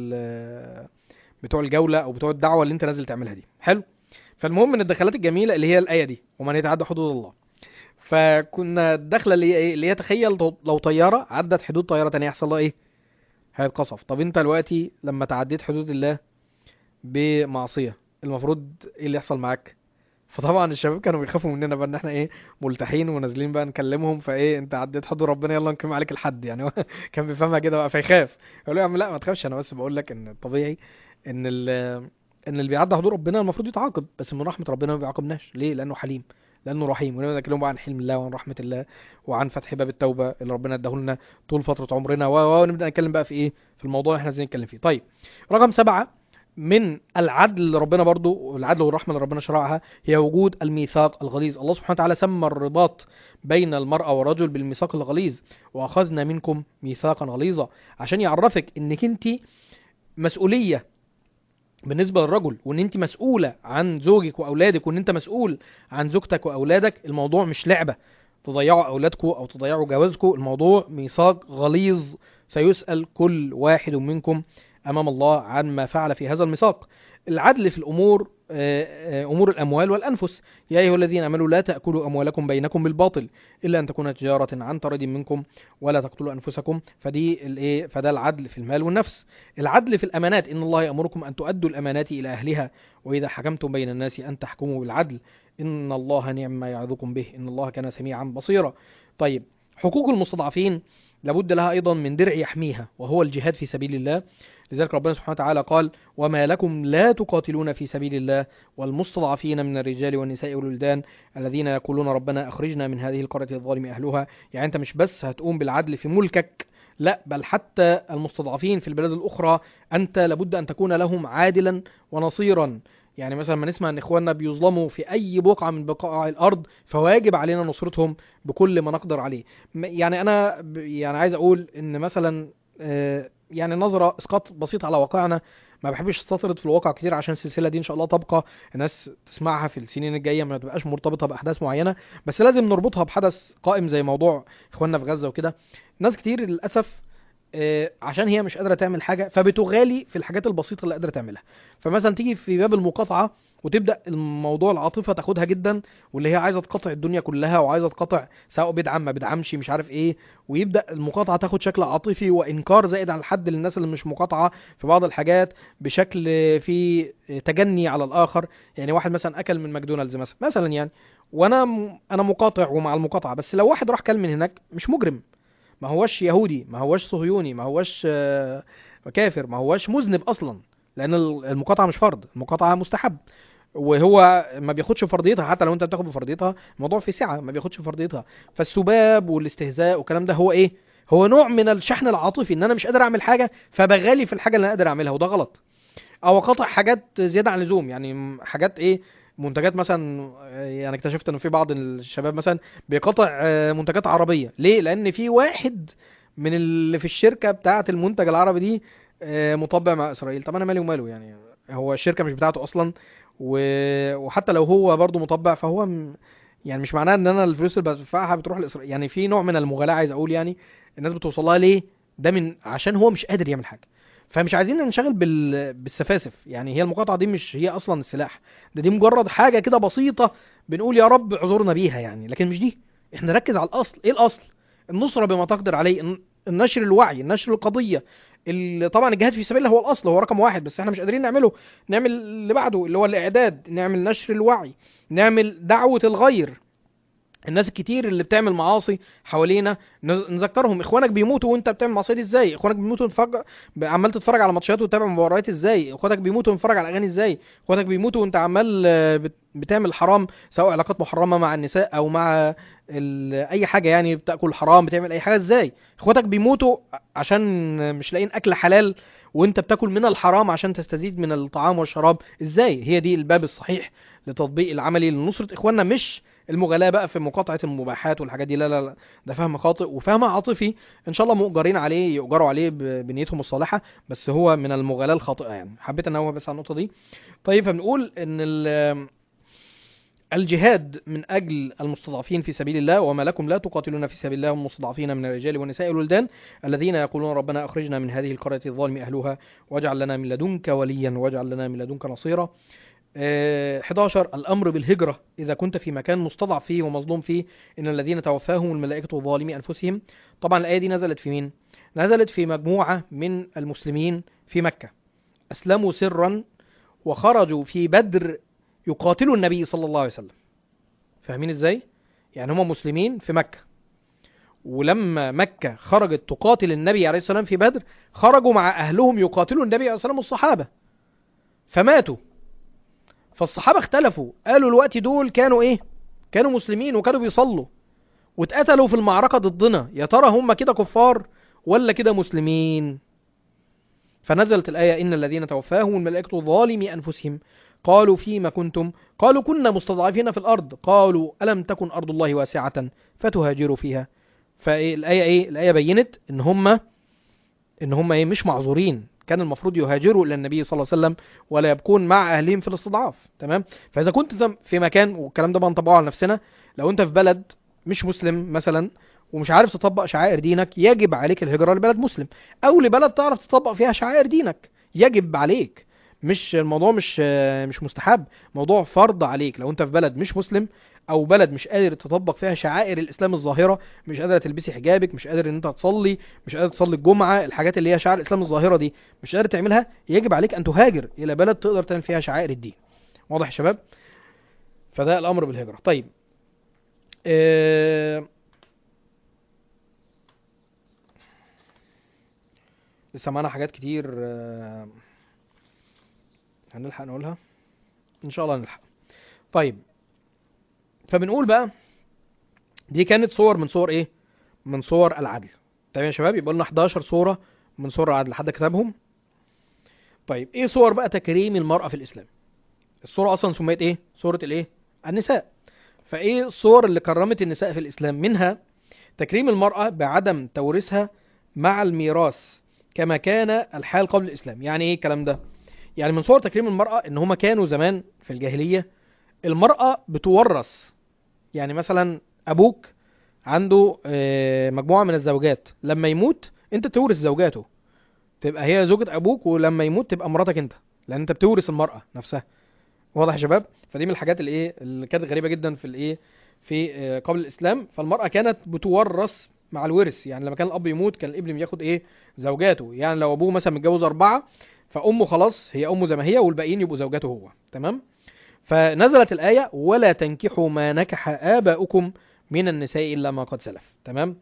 بتوع الجولة أو بتوع الدعوة اللي أنت نازل تعملها دي. حلو. فالمهم من الدخلات الجميلة اللي هي الآية دي، ومن يتعدى حدود الله. فكنا الدخلة اللي هي ايه، اللي هي تخيل لو طيارة عدت حدود طيارة تانية يحصل لها ايه، هيتقصف. طب انت دلوقتي لما تعديت حدود الله بمعصية، المفروض ايه اللي يحصل معاك؟ فطبعا الشباب كانوا بيخافوا مننا بقى ان احنا ايه، ملتحين ونازلين بقى نكلمهم، فايه انت عديت حدود ربنا يلا نقيم عليك الحد يعني هو كان بيفهمها كده بقى فيخاف. يقول له يا عم لا ما تخافش، انا بس بقول لك ان الطبيعي ان ان اللي بيعدي حدود ربنا المفروض يتعاقب، بس من رحمة ربنا ما بيعاقبناش. ليه؟ لانه حليم، لانه رحيم. ونبدا نتكلم بقى عن حلم الله وعن رحمة الله وعن فتح باب التوبة اللي ربنا اداه لنا طول فترة عمرنا ونبدا نتكلم بقى في ايه، في الموضوع اللي احنا عايزين نتكلم فيه. طيب، رقم 7 من العدل اللي ربنا برضو، العدل والرحمة اللي ربنا شرعها، هي وجود الميثاق الغليظ. الله سبحانه وتعالى سمى الرباط بين المرأة والرجل بالميثاق الغليظ، وأخذنا منكم ميثاقا غليظا، عشان يعرفك انك انت مسؤولية بالنسبة للرجل، وان انت مسؤولة عن زوجك واولادك، وان انت مسؤول عن زوجتك واولادك. الموضوع مش لعبة تضيعوا اولادكم او تضيعوا جوازكم، الموضوع ميثاق غليظ، سيسأل كل واحد منكم امام الله عن ما فعل في هذا الميثاق. العدل في الامور، امور الاموال والانفس. يا ايها الذين امنوا لا تاكلوا اموالكم بينكم بالباطل الا ان تكون تجاره عن تراض منكم ولا تقتلوا انفسكم. فده العدل في المال والنفس. العدل في الامانات، ان الله يامركم ان تؤدوا الامانات الى اهلها واذا حكمتم بين الناس ان تحكموا بالعدل إن الله نعم ما يعظكم به إن الله كان سميعا بصيرا. طيب، حقوق المستضعفين لابد لها أيضا من درع يحميها، وهو الجهاد في سبيل الله. لذلك ربنا سبحانه وتعالى قال: وما لكم لا تقاتلون في سبيل الله والمستضعفين من الرجال والنساء والولدان الذين يقولون ربنا أخرجنا من هذه القرية الظالم أهلها. يعني أنت مش بس هتقوم بالعدل في ملكك، لا، بل حتى المستضعفين في البلاد الأخرى أنت لابد أن تكون لهم عادلا ونصيرا. يعني مثلا ما نسمع أن إخواننا بيظلموا في أي بقعة من بقاع الأرض، فواجب علينا نصرتهم بكل ما نقدر عليه. يعني أنا يعني عايز أقول أن مثلا يعني نظرة اسقاط بسيط على واقعنا، ما بحبش استطرد في الواقع كتير عشان السلسله دي ان شاء الله تبقى الناس تسمعها في السنين الجايه، ما تبقاش مرتبطه باحداث معينه، بس لازم نربطها بحدث قائم زي موضوع اخواننا في غزه وكده. ناس كتير للاسف عشان هي مش قادره تعمل حاجه فبتغالي في الحاجات البسيطه اللي قادره تعملها. فمثلا تيجي في باب المقاطعه وتبدا الموضوع العاطفه تاخدها جدا، واللي هي عايزه تقاطع الدنيا كلها وعايزه تقاطع سواء بيدعم ما بيدعمش مش عارف ايه، ويبدا المقاطعه تاخد شكل عاطفي وانكار زائد عن الحد للناس اللي مش مقاطعه في بعض الحاجات، بشكل في تجني على الاخر. يعني واحد مثلا اكل من ماكدونالدز مثلا يعني، انا مقاطع ومع المقاطعه، بس لو واحد راح كل من هناك مش مجرم، ما هوش يهودي، ما هوش صهيوني، ما هوش كافر، ما هوش مذنب اصلا، لان المقاطعه مش فرض، المقاطعه مستحب، وهو ما بياخدش فرضيتها. حتى لو انت بتاخد بفرضيتها الموضوع في سعه، ما بياخدش فرضيتها. فالسباب والاستهزاء والكلام ده هو ايه؟ هو نوع من الشحن العاطفي، ان انا مش قادر اعمل حاجه فبغالي في الحاجه اللي انا قادر اعملها، وده غلط. او قطع حاجات زياده عن اللزوم، يعني حاجات ايه، منتجات مثلا. يعني اكتشفت ان في بعض الشباب مثلا بيقطع منتجات عربيه. ليه؟ لان في واحد من اللي في الشركه بتاعه المنتج العربي دي مطبع مع اسرائيل. طب انا مالي وماله؟ يعني هو الشركه مش بتاعته اصلا، وحتى لو هو برضو مطبع فهو يعني مش معناه ان انا الفلوس اللي بدفعها بتروح لاسرائيل. يعني في نوع من المغالاه عايز اقول، يعني الناس بتوصل لها ليه؟ ده من عشان هو مش قادر يعمل حاجه. فمش عايزين ننشغل بالسفاسف. يعني هي المقاطعه دي مش هي اصلا السلاح، دي مجرد حاجه كده بسيطه بنقول يا رب اعذرنا بيها يعني، لكن مش دي. احنا نركز على الاصل. ايه الاصل؟ النصره بما تقدر عليه، النشر الوعي، النشر القضيه. طبعا الجهاد في سبيل الله هو الاصل، هو رقم واحد، بس احنا مش قادرين نعمله. نعمل اللي بعده اللي هو الاعداد، نعمل نشر الوعي، نعمل دعوه الغير. الناس الكتير اللي بتعمل معاصي حوالينا نذكرهم: اخوانك بيموتوا وانت بتعمل معصيه دي ازاي؟ اخوانك بيموتوا عمال تتفرج على ماتشات وتتابع مباريات ازاي؟ اخوانك بيموتوا وتتفرج على اغاني ازاي؟ اخوانك بيموتوا وانت عمال بتعمل حرام، سواء علاقات محرمه مع النساء او مع اي حاجه، يعني بتاكل حرام، بتعمل اي حاجه ازاي؟ اخواتك بيموتوا عشان مش لاقيين اكل حلال وانت بتاكل من الحرام عشان تستزيد من الطعام والشراب ازاي؟ هي دي الباب الصحيح لتطبيق العملي لنصرة اخواننا، مش المغالاة بقى في مقاطعة المباحات والحاجات دي. لا لا لا، ده فهم خاطئ وفهم عاطفي، ان شاء الله مؤجرين عليه، يؤجروا عليه بنيتهم الصالحة، بس هو من المغالاة الخاطئة. يعني حبيت انوه بس على النقطة دي. طيب، فبنقول ان الجهاد من أجل المستضعفين في سبيل الله: وما لكم لا تقاتلون في سبيل الله والمستضعفين من الرجال والنساء والولدان الذين يقولون ربنا أخرجنا من هذه القرية الظالم أهلها واجعل لنا من لدنك وليا واجعل لنا من لدنك نصيرا. 11 الأمر بالهجرة إذا كنت في مكان مستضعف فيه ومظلوم فيه، إن الذين توفاهم الملائكة ظالمي أنفسهم. طبعا الآية دي نزلت في مين؟ نزلت في مجموعة من المسلمين في مكة، أسلموا سرا وخرجوا في بدر يقاتلوا النبي صلى الله عليه وسلم. فاهمين ازاي؟ يعني هم مسلمين في مكة، ولما مكة خرجت تقاتل النبي عليه السلام في بدر، خرجوا مع أهلهم يقاتلوا النبي عليه السلام والصحابة فماتوا. فالصحابة اختلفوا، قالوا الوقت دول كانوا ايه؟ كانوا مسلمين وكانوا بيصلوا واتقتلوا في المعركة ضدنا، يا ترى هم كده كفار ولا كده مسلمين؟ فنزلت الآية: إن الذين توفاهم الملائكة ظالمي أنفسهم قالوا فيما كنتم قالوا كنا مستضعفين في الأرض قالوا ألم تكن أرض الله واسعة فتهاجروا فيها. فالآية ايه؟ الآية بينت ان هم ايه؟ مش معذورين، كان المفروض يهاجروا الى النبي صلى الله عليه وسلم ولا يبقون مع اهلهم في الاستضعاف. تمام؟ فاذا كنت في مكان، والكلام ده بنطبقه على نفسنا، لو انت في بلد مش مسلم مثلا ومش عارف تطبق شعائر دينك، يجب عليك الهجرة لبلد مسلم، او لبلد تعرف تطبق فيها شعائر دينك، يجب عليك. مش الموضوع مش مستحب، موضوع فرض عليك. لو انت في بلد مش مسلم او بلد مش قادر تطبق فيها شعائر الاسلام الظاهره، مش قادر تلبسي حجابك، مش قادر ان انت تصلي، مش قادر تصلي الجمعه، الحاجات اللي هي شعائر الاسلام الظاهره دي مش قادر تعملها، يجب عليك ان تهاجر الى بلد تقدر تعمل فيها شعائر الدين. واضح يا شباب؟ فده الامر بالهجرة. طيب لسه معانا حاجات كتير هنلحق نقولها ان شاء الله نلحق. طيب فبنقول بقى دي كانت صور من صور ايه؟ من صور العدل. تمام يا شباب، يبقى لنا 11 صورة من صور العدل، حد كتبهم؟ طيب ايه صور بقى تكريم المرأة في الاسلام؟ الصورة اصلا سميت ايه؟ صورة الايه؟ النساء. فايه الصور اللي كرمت النساء في الاسلام؟ منها تكريم المرأة بعدم توريثها مع الميراث كما كان الحال قبل الاسلام. يعني ايه الكلام ده؟ يعني من صور تكريم المرأة ان هما كانوا زمان في الجاهلية المرأة بتورث. يعني مثلا ابوك عنده مجموعة من الزوجات، لما يموت انت تورث زوجاته، تبقى هي زوجة ابوك، ولما يموت تبقى مراتك انت، لان انت بتورث المرأة نفسها. واضح يا شباب؟ فدي من الحاجات اللي ايه اللي كانت غريبة جدا في الايه في قبل الاسلام. فالمرأة كانت بتورث مع الورث. يعني لما كان الاب يموت كان الابن بياخد ايه؟ زوجاته. يعني لو ابوه مثلا متجوز 4 فامه خلاص هي امه زي ما هي، والباقيين يبقوا زوجاته هو. تمام. فنزلت الآية ولا تنكحوا ما نكح آباؤكم من النساء إلا ما قد سلف. تمام.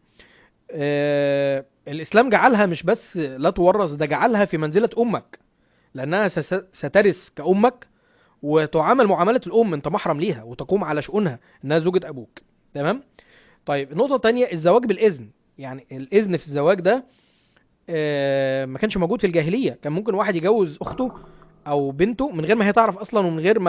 الإسلام جعلها مش بس لا تورث، ده جعلها في منزلة أمك، لأنها سترث كأمك وتعامل معاملة الأم، أنت محرم ليها وتقوم على شؤونها إنها زوجة أبوك. تمام. طيب النقطة الثانية الزواج بالإذن. يعني الإذن في الزواج ده ما كانش موجود في الجاهلية. كان ممكن واحد يجوز أخته أو بنته من غير ما هي تعرف أصلا، ومن غير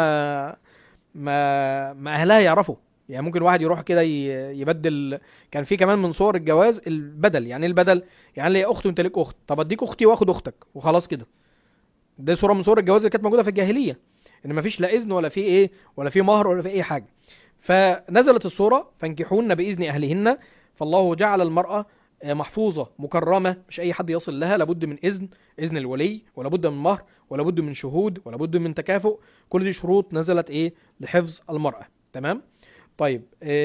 ما اهلها يعرفوا. يعني ممكن واحد يروح كده يبدل. كان في كمان من صور الجواز البدل. يعني ايه البدل؟ يعني لي اخت وانت ليك اخت، طب اديك اختي واخد اختك وخلاص كده. ده صوره من صور الجواز اللي كانت موجوده في الجاهليه، ان مفيش لا اذن ولا في ايه ولا في مهر ولا في اي حاجه. فنزلت الصوره فانكحوهن باذن اهلهن. فالله جعل المراه محفوظه مكرمه، مش اي حد يصل لها، لابد من اذن الولي، ولا بد من مهر، ولا بد من شهود، ولا بد من تكافؤ. كل دي شروط نزلت ايه؟ لحفظ المراه. تمام. طيب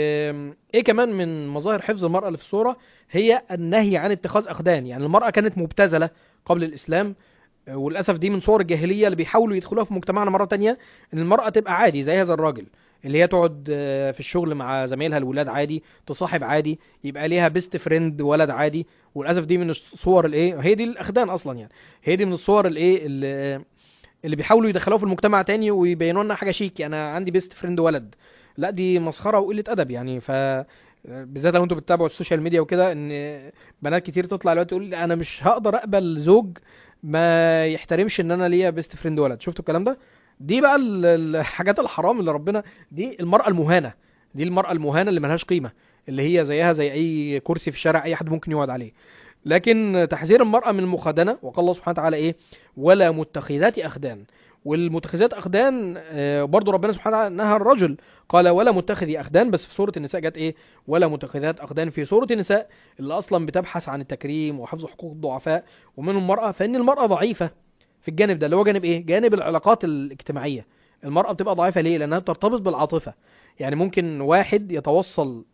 ايه كمان من مظاهر حفظ المراه اللي في الصوره؟ هي النهي عن اتخاذ اخدان. يعني المراه كانت مبتذله قبل الاسلام، وللاسف دي من صور الجاهليه اللي بيحاولوا يدخلوها في مجتمعنا مره تانية، ان المراه تبقى عادي زي هذا الراجل، اللي هي تقعد في الشغل مع زمايلها الولاد عادي، تصاحب عادي، يبقى ليها بيست فريند ولد عادي. وللاسف دي من الصور الايه، هي دي الاخدان اصلا. يعني هي دي من الصور الايه اللي بيحاولوا يدخلوها في المجتمع تاني ويبينوا لنا حاجه شيك. انا عندي بيست فريند ولد، لا دي مسخره وقله ادب. يعني بالذات لو انتوا بتتابعوا السوشيال ميديا وكده، ان بنات كتير تطلع دلوقتي تقول انا مش هقدر اقبل زوج ما يحترمش ان انا ليا بيست فريند ولد. شفتوا الكلام ده؟ دي بقى الحاجات الحرام اللي ربنا، دي المرأة المهانة، دي المرأة المهانة اللي ملهاش قيمة، اللي هي زيها زي اي كرسي في الشارع اي حد ممكن يقعد عليه. لكن تحذير المرأة من المخادنة، وقال الله سبحانه وتعالى ايه؟ ولا متخذات اخدان. والمتخذات اخدان برضو ربنا سبحانه وتعالى نهى الرجل، قال ولا متخذي اخدان، بس في سورة النساء جت ايه؟ ولا متخذات اخدان. في سورة النساء اللي اصلا بتبحث عن التكريم وحفظ حقوق الضعفاء ومنهم المرأة، فان المرأة ضعيفة في الجانب ده، اللي هو جانب ايه؟ جانب العلاقات الاجتماعية. المرأة بتبقى ضعيفة ليه؟ لانها بترتبط بالعاطفة. يعني ممكن واحد يتوصل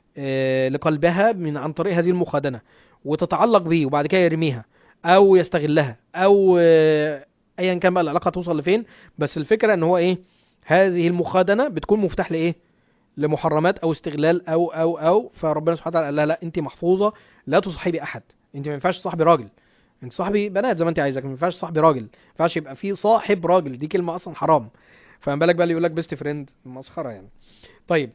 لقلبها عن طريق هذه المخادنة، وتتعلق بيه وبعد كده يرميها او يستغلها، او ايا كان بقى العلاقة توصل لفين. بس الفكرة ان هو ايه؟ هذه المخادنة بتكون مفتاح لايه؟ لمحرمات او استغلال او فربنا سبحانه وتعالى قال لها لا انت محفوظة، لا تصاحبي احد. انت ما ينفعش تصاحبي راجل، انت صاحبي بنات زي ما انت عايزك، ما ينفعش تصاحبي راجل، ما ينفعش يبقى في صاحب راجل، دي كلمة اصلا حرام. فما بالك بقى اللي يقول لك بيست فريند؟ مسخرة يعني. طيب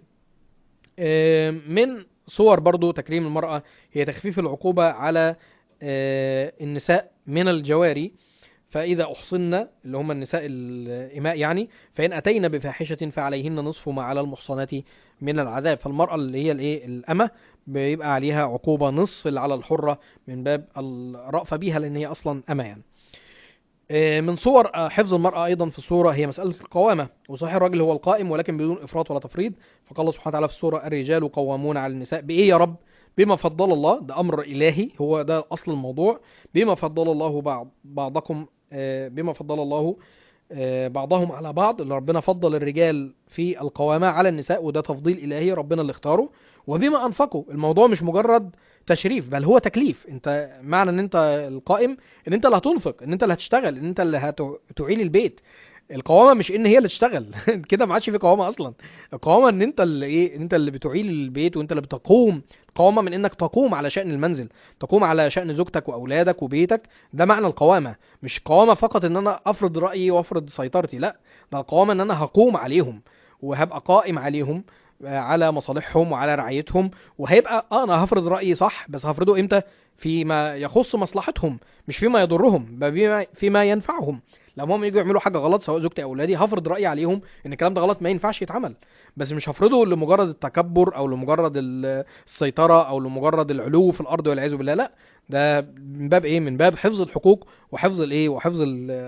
من صور برضو تكريم المرأة هي تخفيف العقوبة على النساء من الجواري. فإذا أحصن، اللي هم النساء الإماء يعني، فإن أتينا بفاحشة فعليهن نصف ما على المحصنات من العذاب. فالمرأة اللي هي الإيه؟ الأمة، بيبقى عليها عقوبة نصف اللي على الحرة من باب الرأفة بيها، لأن هي أصلا أمة يعني. من صور حفظ المرأة أيضا في الصورة هي مسألة القوامة. وصحيح الراجل هو القائم ولكن بدون إفراط ولا تفريط. فقال الله سبحانه وتعالى في الصورة الرجال قوامون على النساء. بإيه يا رب؟ بما فضل الله، ده أمر إلهي، هو ده أصل الموضوع. بما فضل الله بعضكم بما فضل الله بعضهم على بعض، اللي ربنا فضل الرجال في القوامة على النساء، وده تفضيل إلهي ربنا اللي اختاره. وبما أنفقوا، الموضوع مش مجرد تشريف بل هو تكليف. انت معنى ان انت القائم ان انت اللي هتنفق، ان انت اللي هتشتغل، ان انت اللي هتعيل البيت. القوامه مش ان هي اللي تشتغل كده ما عادش في قوامه اصلا. القوامه ان انت اللي ايه، انت اللي بتعيل البيت وانت اللي بتقوم. القوامه من انك تقوم على شأن المنزل، تقوم على شأن زوجتك واولادك وبيتك. ده معنى القوامه. مش قوامه فقط ان انا افرض رأيي وافرض سيطرتي، لا، ده القوامه ان انا هقوم عليهم وهبقى قائم عليهم، على مصالحهم وعلى رعايتهم. وهيبقى انا هفرض رأيي صح، بس هفرضه امتى؟ فيما يخص مصلحتهم، مش فيما يضرهم، بل فيما ينفعهم. لما هم يجوا يعملوا حاجه غلط، سواء زوجتي او اولادي، هفرض رايي عليهم ان الكلام ده غلط ما ينفعش يتعمل. بس مش هفرضه لمجرد التكبر او لمجرد السيطره او لمجرد العلو في الارض والعياذ بالله، لا. ده من باب ايه؟ من باب حفظ الحقوق وحفظ الايه، وحفظ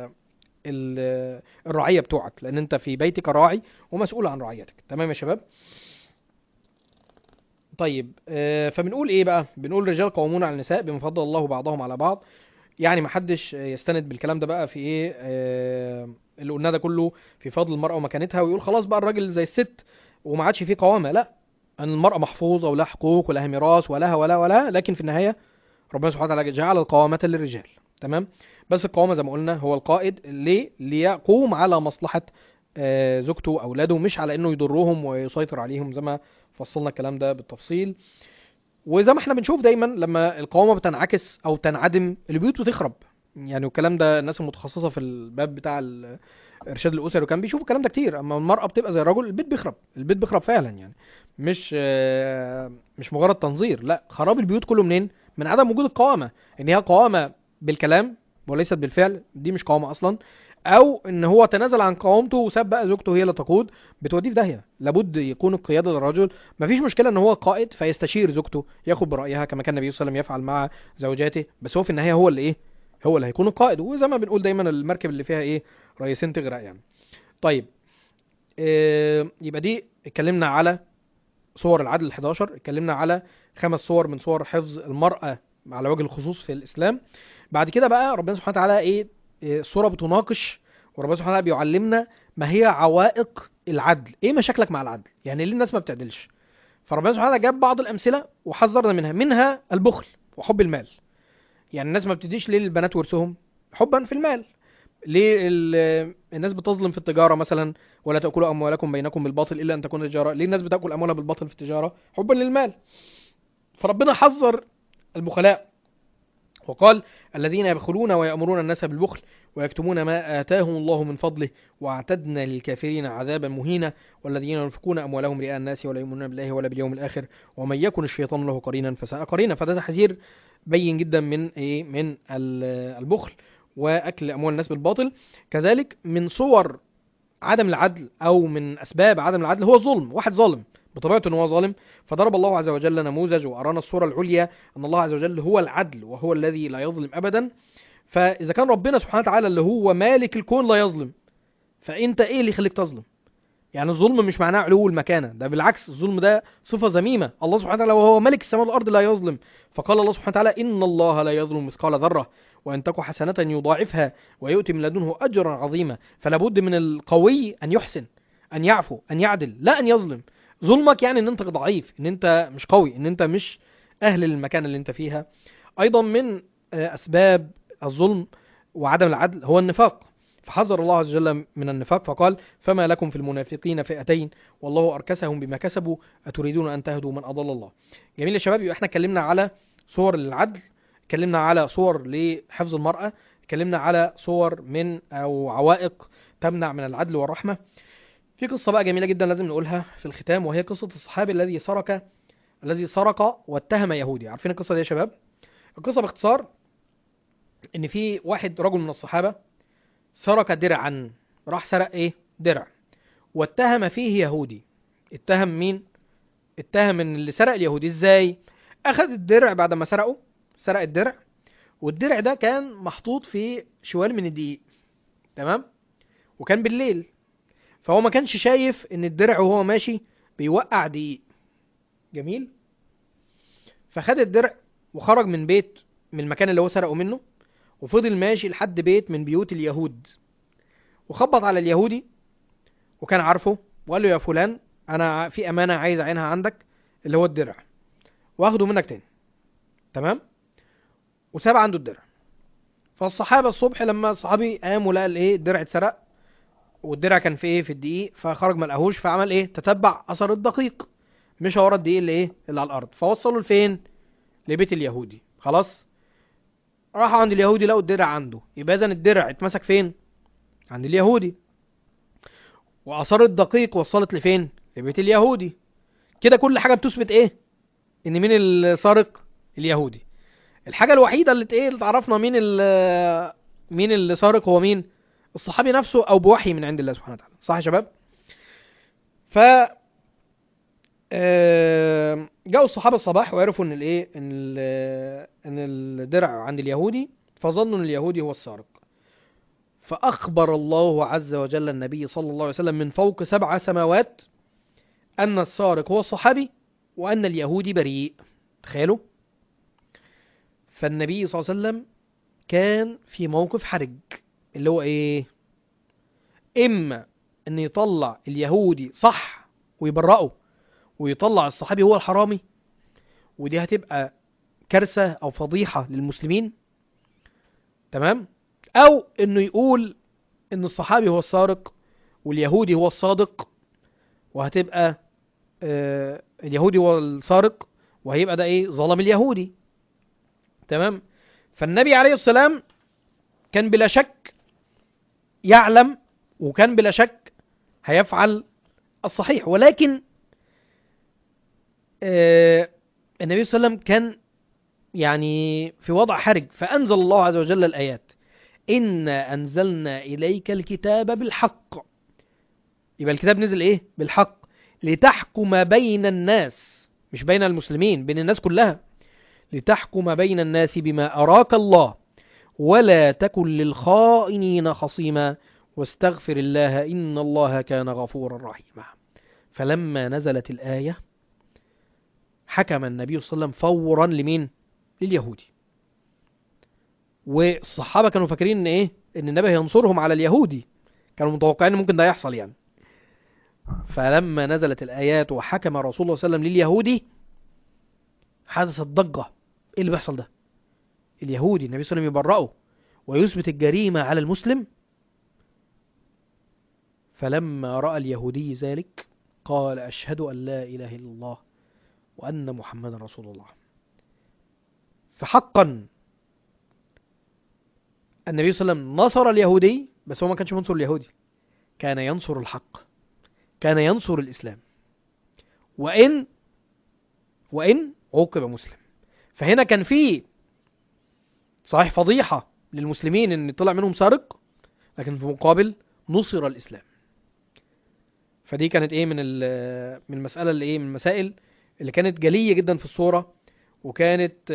الرعيه بتوعك، لان انت في بيتك راعي ومسؤول عن رعيتك. تمام يا شباب؟ طيب، فبنقول ايه بقى؟ بنقول الرجال قوامون على النساء بما فضل الله بعضهم على بعض. يعني محدش يستند بالكلام ده بقى في ايه، اللي قلناه ده كله في فضل المرأة ومكانتها، ويقول خلاص بقى الراجل زي الست وما عادش فيه قوامة. لا، ان المرأة محفوظة ولها حقوق ولها ميراث ولها ولا ولا، لكن في النهاية ربنا سبحانه وتعالى جعل القوامة للرجال. تمام؟ بس القوامة زي ما قلنا هو القائد ليه؟ ليقوم على مصلحة زوجته واولاده، مش على انه يضرهم ويسيطر عليهم، زي ما فصلنا الكلام ده بالتفصيل. وزي ما احنا بنشوف دايما لما القوامة بتنعكس او تنعدم، البيوت بتخرب. يعني والكلام ده الناس المتخصصة في الباب بتاع الارشاد الاسري وكان بيشوفوا الكلام ده كتير. اما المرأة بتبقى زي الرجل، البيت بيخرب. البيت بيخرب فعلا يعني. مش مجرد تنظير، لا، خراب البيوت كله منين؟ من عدم وجود القوامة. ان هي قوامة بالكلام وليست بالفعل، دي مش قوامة اصلا. او ان هو تنازل عن قوامته وساب بقى زوجته هي اللي تقود، بتوديه في داهية. لابد يكون القيادة للرجل. مفيش مشكلة ان هو قائد فيستشير زوجته، ياخد برأيها كما كان النبي صلى الله عليه وسلم يفعل مع زوجاته، بس هو في النهاية هو اللي ايه، هو اللي هيكون القائد. وزي ما بنقول دايما المركب اللي فيها ايه، رئيسين تغرق يعني. طيب، يبقى دي اتكلمنا على صور العدل 11، اتكلمنا على 5 صور من صور حفظ المرأة على وجه الخصوص في الإسلام. بعد كده بقى ربنا سبحانه وتعالى ايه، الصورة بتناقش وربنا سبحانه وتعالى بيعلمنا ما هي عوائق العدل. ايه مشاكلك مع العدل؟ يعني ليه الناس ما بتعدلش؟ فربنا سبحانه وتعالى جاب بعض الأمثلة وحذرنا منها البخل وحب المال. يعني الناس ما بتديش ليه للبنات ورثهم؟ حبا في المال. ليه الناس بتظلم في التجارة مثلا؟ ولا تأكلوا أموالكم بينكم بالباطل إلا أن تكون تجارة. ليه الناس بتأكل أموالها بالباطل في التجارة؟ حبا للمال. فربنا حذر البخلاء وقال: الذين يبخلون ويأمرون الناس بالبخل ويكتمون ما آتاهم الله من فضله واعتدنا للكافرين عذابا مهينا والذين ينفقون أموالهم رئاء الناس ولا يؤمنون بالله ولا باليوم الآخر ومن يكن الشيطان له قرينا فساء قرينا. فده تحذير بين جدا من ايه، من البخل واكل اموال الناس بالباطل. كذلك من صور عدم العدل او من اسباب عدم العدل هو الظلم. واحد ظالم بطبيعته ان هو ظالم، فضرب الله عز وجل نموذج وارانا الصوره العليا ان الله عز وجل هو العدل وهو الذي لا يظلم ابدا. فاذا كان ربنا سبحانه وتعالى اللي هو مالك الكون لا يظلم، فانت ايه اللي يخليك تظلم؟ يعني الظلم مش معناه علو المكانة، ده بالعكس الظلم ده صفة ذميمة. الله سبحانه وتعالى وهو ملك السماء والأرض لا يظلم. فقال الله سبحانه وتعالى: إن الله لا يظلم مثقال ذرة وإن تك حسنة يضاعفها ويؤتي من لدنه أجرا عظيما. فلا بد من القوي أن يحسن، أن يعفو، أن يعدل، لا أن يظلم. ظلمك يعني أن أنت ضعيف، أن أنت مش قوي، أن أنت مش أهل للمكان اللي أنت فيها. أيضا من أسباب الظلم وعدم العدل هو النفاق. فحذر الله عز وجل من النفاق فقال: فما لكم في المنافقين فئتين والله أركسهم بما كسبوا أتريدون أن تهدوا من أضل الله. جميل يا شباب. يبقى احنا اتكلمنا على صور للعدل، اتكلمنا على صور لحفظ المرأة، اتكلمنا على صور من أو عوائق تمنع من العدل والرحمة. في قصة بقى جميلة جدا لازم نقولها في الختام، وهي قصة الصحابي الذي سرق واتهم يهودي. عارفين القصة دي يا شباب؟ القصة باختصار ان في واحد رجل من الصحابة سرق درعا. راح سرق ايه؟ درع. واتهم فيه يهودي. اتهم مين؟ اتهم ان اللي سرق اليهودي. ازاي؟ اخذ الدرع بعد ما سرقه، سرق الدرع، والدرع ده كان محطوط في شوال من الدقيق. تمام؟ وكان بالليل، فهو ما كانش شايف ان الدرع وهو ماشي بيوقع دقيق. جميل. فخد الدرع وخرج من بيت، من المكان اللي هو سرقه منه، وفضل ماشي لحد بيت من بيوت اليهود، وخبط على اليهودي وكان عارفه، وقال له: يا فلان، انا في امانه عايز اعينها عندك، اللي هو الدرع، واخده منك تاني. تمام؟ وساب عنده الدرع. فالصحابه الصبح لما الصحابي قام ولقى الايه، الدرع اتسرق، والدرع كان في ايه؟ في الدقيق، فخرج ما لقاهوش، فعمل ايه؟ تتبع اثر الدقيق، مش ورا الدقيق اللي ايه؟ اللي على الارض، فوصلوا لفين؟ لبيت اليهودي. خلاص، راحوا عند اليهودي لقوا الدرع عنده، يبقى اذا الدرع اتمسك فين؟ عند اليهودي. واثار الدقيق وصلت لفين؟ لبيت اليهودي. كده كل حاجه بتثبت ايه؟ ان مين السارق؟ اليهودي. الحاجه الوحيده اللي ايه اللي تعرفنا مين اللي سارق هو مين؟ الصحابي نفسه، او بوحي من عند الله سبحانه وتعالى. صح يا شباب؟ ف جاءوا الصحابه الصباح وعرفوا ان الايه ان الدرع عند اليهودي، فظنوا ان اليهودي هو السارق. فاخبر الله عز وجل النبي صلى الله عليه وسلم من فوق 7 سماوات ان السارق هو الصحابي، وان اليهودي بريء. تخيلوا. فالنبي صلى الله عليه وسلم كان في موقف حرج، اللي هو ايه؟ اما ان يطلع اليهودي صح ويبرئه، ويطلع الصحابي هو الحرامي، ودي هتبقى كارثة او فضيحة للمسلمين، تمام؟ او انه يقول ان الصحابي هو السارق واليهودي هو الصادق، وهتبقى اليهودي هو السارق، وهيبقى ده ايه؟ ظلم اليهودي. تمام؟ فالنبي عليه السلام كان بلا شك يعلم، وكان بلا شك هيفعل الصحيح، ولكن النبي صلى الله عليه وسلم كان يعني في وضع حرج، فأنزل الله عز وجل الآيات: إنا أنزلنا إليك الكتاب بالحق. يبقى الكتاب نزل إيه؟ بالحق، لتحكم بين الناس، مش بين المسلمين، بين الناس كلها. لتحكم بين الناس بما أراك الله، ولا تكن للخائنين خصيما، واستغفر الله إن الله كان غفورا رحيما. فلما نزلت الآية حكم النبي صلى الله عليه وسلم فورا لمين؟ لليهودي. والصحابة كانوا فاكرين ان ايه؟ ان النبي هينصرهم على اليهودي، كانوا متوقعين ممكن ده يحصل يعني. فلما نزلت الآيات وحكم رسول الله صلى الله عليه وسلم لليهودي، حدثت ضجة. ايه اللي بيحصل ده؟ اليهودي النبي صلى الله عليه وسلم يبرئه ويثبت الجريمة على المسلم. فلما رأى اليهودي ذلك قال: أشهد أن لا إله إلا الله وأن محمد رسول الله. فحقا النبي صلى الله عليه وسلم نصر اليهودي، بس هو ما كانش منصر اليهودي، كان ينصر الحق، كان ينصر الإسلام، وإن عوقب مسلم. فهنا كان في صحيح فضيحة للمسلمين ان طلع منهم سارق، لكن في مقابل نصر الإسلام. فدي كانت ايه؟ من المسألة اللي ايه؟ من المسائل اللي كانت جلية جدا في الصورة، وكانت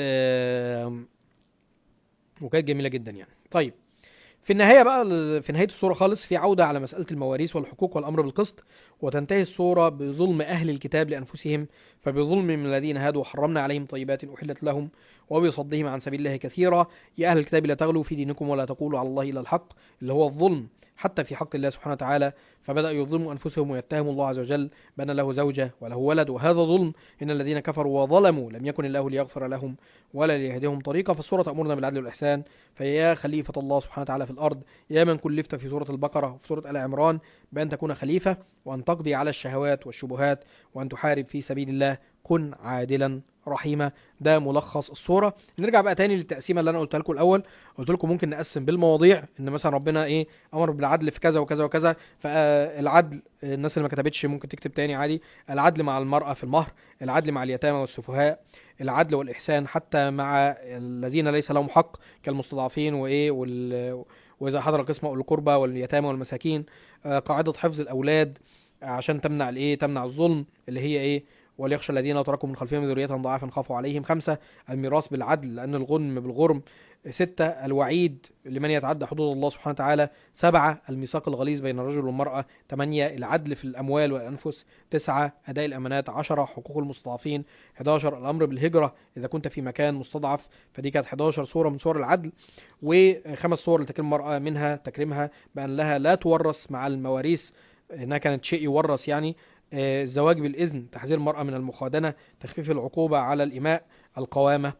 جميلة جدا يعني. طيب، في النهاية بقى، في نهاية الصورة خالص، في عودة على مسألة المواريث والحقوق والأمر بالقسط، وتنتهي الصورة بظلم أهل الكتاب لأنفسهم، فبظلم من الذين هادوا حرمنا عليهم طيبات أحلت لهم، وبصدهم عن سبيل الله كثيرا. يا أهل الكتاب لا تغلوا في دينكم ولا تقولوا على الله إلا الحق، اللي هو الظلم حتى في حق الله سبحانه وتعالى. فبدأوا يظلموا أنفسهم ويتهموا الله عز وجل بأن له زوجة وله ولد، وهذا ظلم. إن الذين كفروا وظلموا لم يكن الله ليغفر لهم ولا ليهديهم طريقا. فالصورة تأمرنا بالعدل والإحسان. فيا خليفة الله سبحانه وتعالى في الأرض، يا من كلفت في سورة البقرة وفي سورة آل عمران بأن تكون خليفة، وأن تقضي على الشهوات والشبهات، وأن تحارب في سبيل الله، كن عادلا رحيما. ده ملخص الصورة. نرجع بقى تاني للتقسيمة اللي أنا قلت لكم الأول. قلت لكم ممكن نقسم بالمواضيع، إن مثلا ربنا إيه؟ أمر بالعدل في كذا وكذا وكذا، فالعدل الناس اللي ما كتبتش ممكن تكتب تاني عادي: العدل مع المرأة في المهر، العدل مع اليتامى والسفهاء، العدل والإحسان حتى مع الذين ليس لهم حق كالمستضعفين وإيه وإذا حضر قسمة أولي القربى واليتامى والمساكين، قاعدة حفظ الأولاد عشان تمنع الإيه؟ تمنع الظلم، اللي هي إيه؟ وليخشى الذين لو تركوا من خلفهم ذرية ضعافا خافوا عليهم. 5 الميراث بالعدل لأن الغنم بالغرم. 6 الوعيد لمن يتعدى حدود الله سبحانه وتعالى. 7 الميثاق الغليظ بين الرجل والمرأة. 8 العدل في الأموال والأنفس. 9 أداء الأمانات. 10 حقوق المستضعفين. 11 الأمر بالهجرة إذا كنت في مكان مستضعف. فدي كانت 11 صورة من صور العدل. و5 صور لتكريم المرأة، منها تكريمها بأن لها لا تورث مع المواريث، إنها كانت شيء يورث يعني. الزواج بالإذن، تحذير المرأة من المخادنة، تخفيف العقوبة على الإماء، القوامة.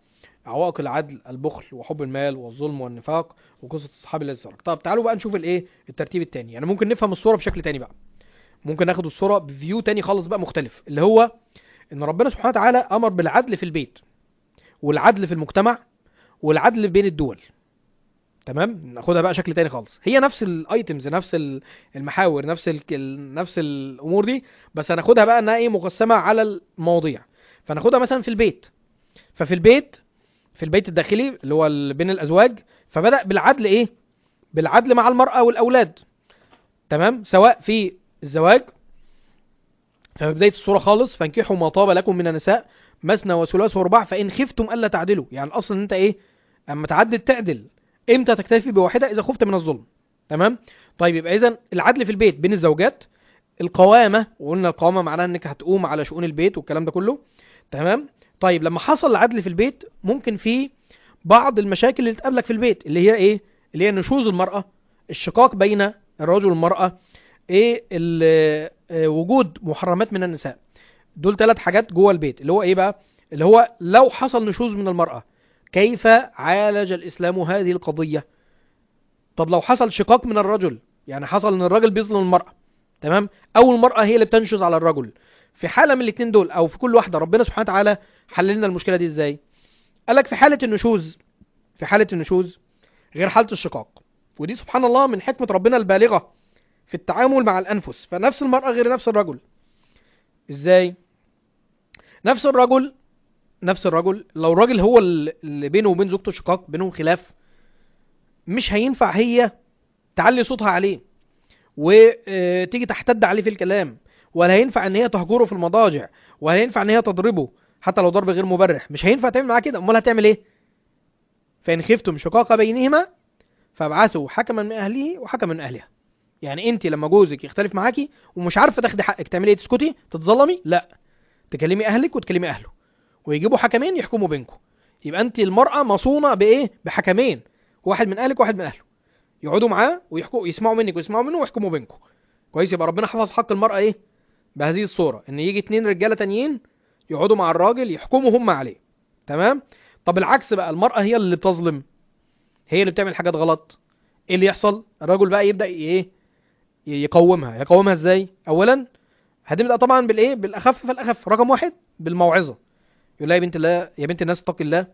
عوائق العدل، البخل وحب المال والظلم والنفاق، وقصة اصحاب الذي سرق. طب تعالوا بقى نشوف الايه الترتيب التاني. يعني ممكن نفهم الصورة بشكل تاني بقى، ممكن ناخد الصورة بفيو تاني خالص بقى مختلف، اللي هو ان ربنا سبحانه وتعالى امر بالعدل في البيت، والعدل في المجتمع، والعدل بين الدول. تمام، ناخدها بقى شكل تاني خالص. هي نفس الايتمز، نفس المحاور، نفس الامور دي، بس هناخدها بقى انها ايه مقسمة على المواضيع. فناخدها مثلا في البيت. ففي البيت، في البيت الداخلي اللي هو بين الازواج، فبدأ بالعدل ايه؟ بالعدل مع المرأة والاولاد. تمام، سواء في الزواج، ففي بداية الصورة خالص فانكحوا ما طاب لكم من النساء مثنى وثلاث ورباع فإن خفتم ألا تعدلوا. يعني الأصل إن أنت إيه؟ أما تعدل تعدل. إمتى تكتفي بواحدة؟ إذا خفت من الظلم. تمام؟ طيب يبقى إذن العدل في البيت بين الزوجات، القوامة، وقلنا القوامة معناها إنك هتقوم على شؤون البيت والكلام ده كله. تمام؟ طيب لما حصل العدل في البيت، ممكن في بعض المشاكل اللي تقابلك في البيت، اللي هي إيه؟ اللي هي نشوز المرأة، الشقاق بين الرجل والمرأة، ايه وجود محرمات من النساء. دول 3 حاجات جوه البيت، اللي هو ايه بقى؟ اللي هو لو حصل نشوز من المرأة، كيف عالج الاسلام هذه القضية؟ طب لو حصل شقاق من الرجل، يعني حصل ان الراجل بيظلم المرأة، تمام، او المرأة هي اللي بتنشز على الرجل، في حالة من الاثنين دول او في كل واحدة، ربنا سبحانه وتعالى حل لنا المشكلة دي ازاي؟ قالك في حالة النشوز، في حالة النشوز غير حالة الشقاق. ودي سبحان الله من حكمة ربنا البالغة في التعامل مع الأنفس. فنفس المرأة غير نفس الرجل. إزاي؟ نفس الرجل لو الراجل هو اللي بينه وبين زوجته شقاق، بينهم خلاف، مش هينفع هي تعلي صوتها عليه وتيجي تحتد عليه في الكلام، ولا هينفع ان هي تهجره في المضاجع، ولا هينفع ان هي تضربه حتى لو ضرب غير مبرح. مش هينفع تعمل معاه كده. امال هتعمل ايه؟ فإن خفتم شقاق بينهما فابعثوا حكما من أهله وحكما من أهلها. يعني انت لما جوزك يختلف معاكي ومش عارفه تاخدي حقك، تعملي ايه؟ تسكتي؟ تتظلمي؟ لا، تكلمي اهلك وتكلمي اهله، ويجيبوا حكمين يحكموا بينكم. يبقى انت المراه مصونه بايه؟ بحكمين، واحد من اهلك وواحد من اهله، يقعدوا معاه ويحكوا، يسمعوا منك ويسمعوا منه ويحكموا بينكم. كويس؟ يبقى ربنا حفظ حق المراه ايه؟ بهذه الصوره، ان يجي 2 رجاله تانيين يقعدوا مع الراجل يحكموا هم عليه. تمام. طب العكس بقى، المراه هي اللي بتظلم، هي اللي بتعمل حاجات غلط، ايه اللي يحصل؟ الراجل بقى يبدا ايه؟ يقومها ازاي؟ اولا هتبدا طبعا بالايه؟ بالاخف فالاخف. رقم 1 بالموعظه، يقول لها يا بنت الله، يا بنت الناس اتقي الله،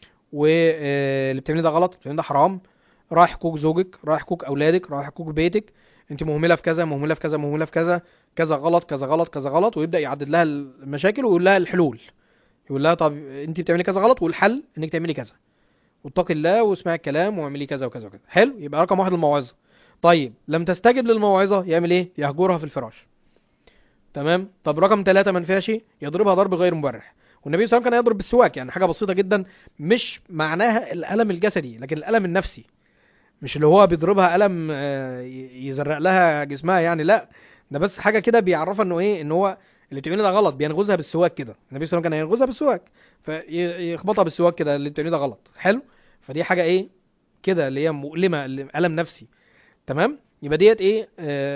واللي بتعمليه ده غلط، بتعمليه ده حرام، راح حقوق زوجك، راح حقوق اولادك، راح حقوق بيتك، انت مهمله في كذا، مهمله في كذا، مهمله في كذا، كذا غلط، كذا غلط، كذا غلط، ويبدا يعدد لها المشاكل ويقول لها الحلول. يقول لها طب انت بتعملي كذا غلط، والحل انك تعملي كذا، واتقي الله واسمعي الكلام واعملي كذا وكذا وكذا. حلو، يبقى رقم 1 الموعظه. طيب لم تستجب للموعظه يعمل ايه؟ يهجرها في الفراش. تمام. طب رقم 3 ما نفعش، يضربها ضرب غير مبرح. والنبي صلى الله عليه وسلم كان يضرب بالسواك، يعني حاجه بسيطه جدا، مش معناها الالم الجسدي لكن الالم النفسي، مش اللي هو بيضربها الم يزرق لها جسمها يعني، لا، ده بس حاجه كده بيعرفها انه ايه، ان هو اللي بتعمله ده غلط، بينغزها بالسواك كده. النبي صلى الله عليه وسلم كان ينغزها بالسواك، فيخبطها بالسواك كده، اللي بتعمله ده غلط. حلو. فدي حاجه ايه كده اللي هي مؤلمه، الم نفسي. تمام. يبقى ديت ايه؟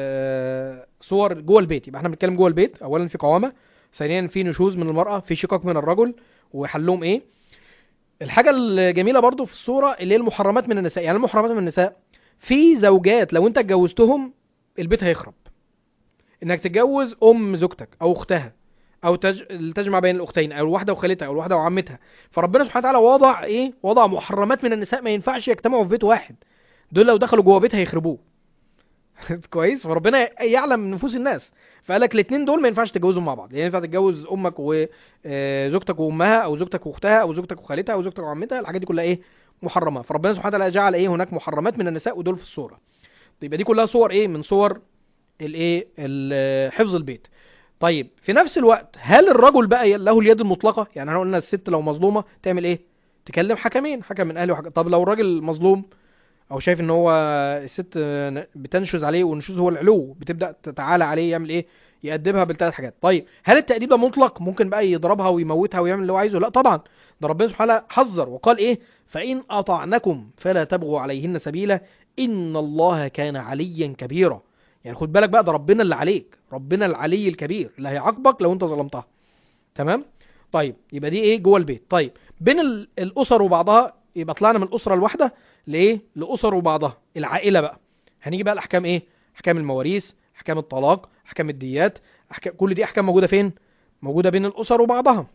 صور جوه البيت. يبقى احنا بنتكلم جوه البيت، اولا في قوامه، ثانيا في نشوز من المراه، في شقاق من الرجل، وحلهم ايه. الحاجه الجميله برضو في الصوره اللي هي المحرمات من النساء. يعني المحرمات من النساء، في زوجات لو انت اتجوزتهم البيت هيخرب. انك تتجوز ام زوجتك او اختها، او تجمع بين الاختين، او الواحده وخالتها، او الواحده وعمتها. فربنا سبحانه وتعالى وضع ايه؟ وضع محرمات من النساء، ما ينفعش يجتمعوا في بيت واحد. دول لو دخلوا جوه بيت هيخربوه. كويس؟ فربنا يعلم نفوس الناس، فقال لك الاثنين دول ما ينفعش تتجوزهم مع بعض. يعني ينفع تتجوز امك وزوجتك وامها، او زوجتك واختها، او زوجتك وخالتها، او زوجتك وعمتها. الحاجات دي كلها ايه؟ محرمه. فربنا سبحانه وتعالى جعل ايه؟ هناك محرمات من النساء، ودول في الصوره. يبقى دي كلها صور ايه؟ من صور الايه؟ حفظ البيت. طيب في نفس الوقت، هل الرجل بقى له اليد المطلقه؟ يعني احنا قلنا الست لو مظلومه تعمل ايه؟ تكلم حكمين، حكم من اهله وحكم. طب لو الراجل مظلوم، او شايف ان هو الست بتنشز عليه، والنشوز هو العلو، بتبدا تتعالى عليه، يعمل ايه؟ يأدبها بالثلاث حاجات. طيب هل التأديب ده مطلق؟ ممكن بقى يضربها ويموتها ويعمل اللي هو عايزه؟ لا طبعا. ده ربنا سبحانه حذر وقال ايه؟ فإن أطعنكم فلا تبغوا عليهن سبيلا إن الله كان عليا كبيرا. يعني خد بالك بقى، ده ربنا اللي عليك، ربنا العلي الكبير اللي هيعاقبك لو انت ظلمتها. تمام. طيب يبقى دي ايه جوه البيت. طيب بين الاسر وبعضها، يبقى طلعنا من الاسره الواحده لايه، لاسر وبعضها. العائله بقى هنيجي بقى الاحكام ايه، احكام المواريث، احكام الطلاق، احكام الديات، احكام كل دي احكام موجوده فين، موجوده بين الاسر وبعضها.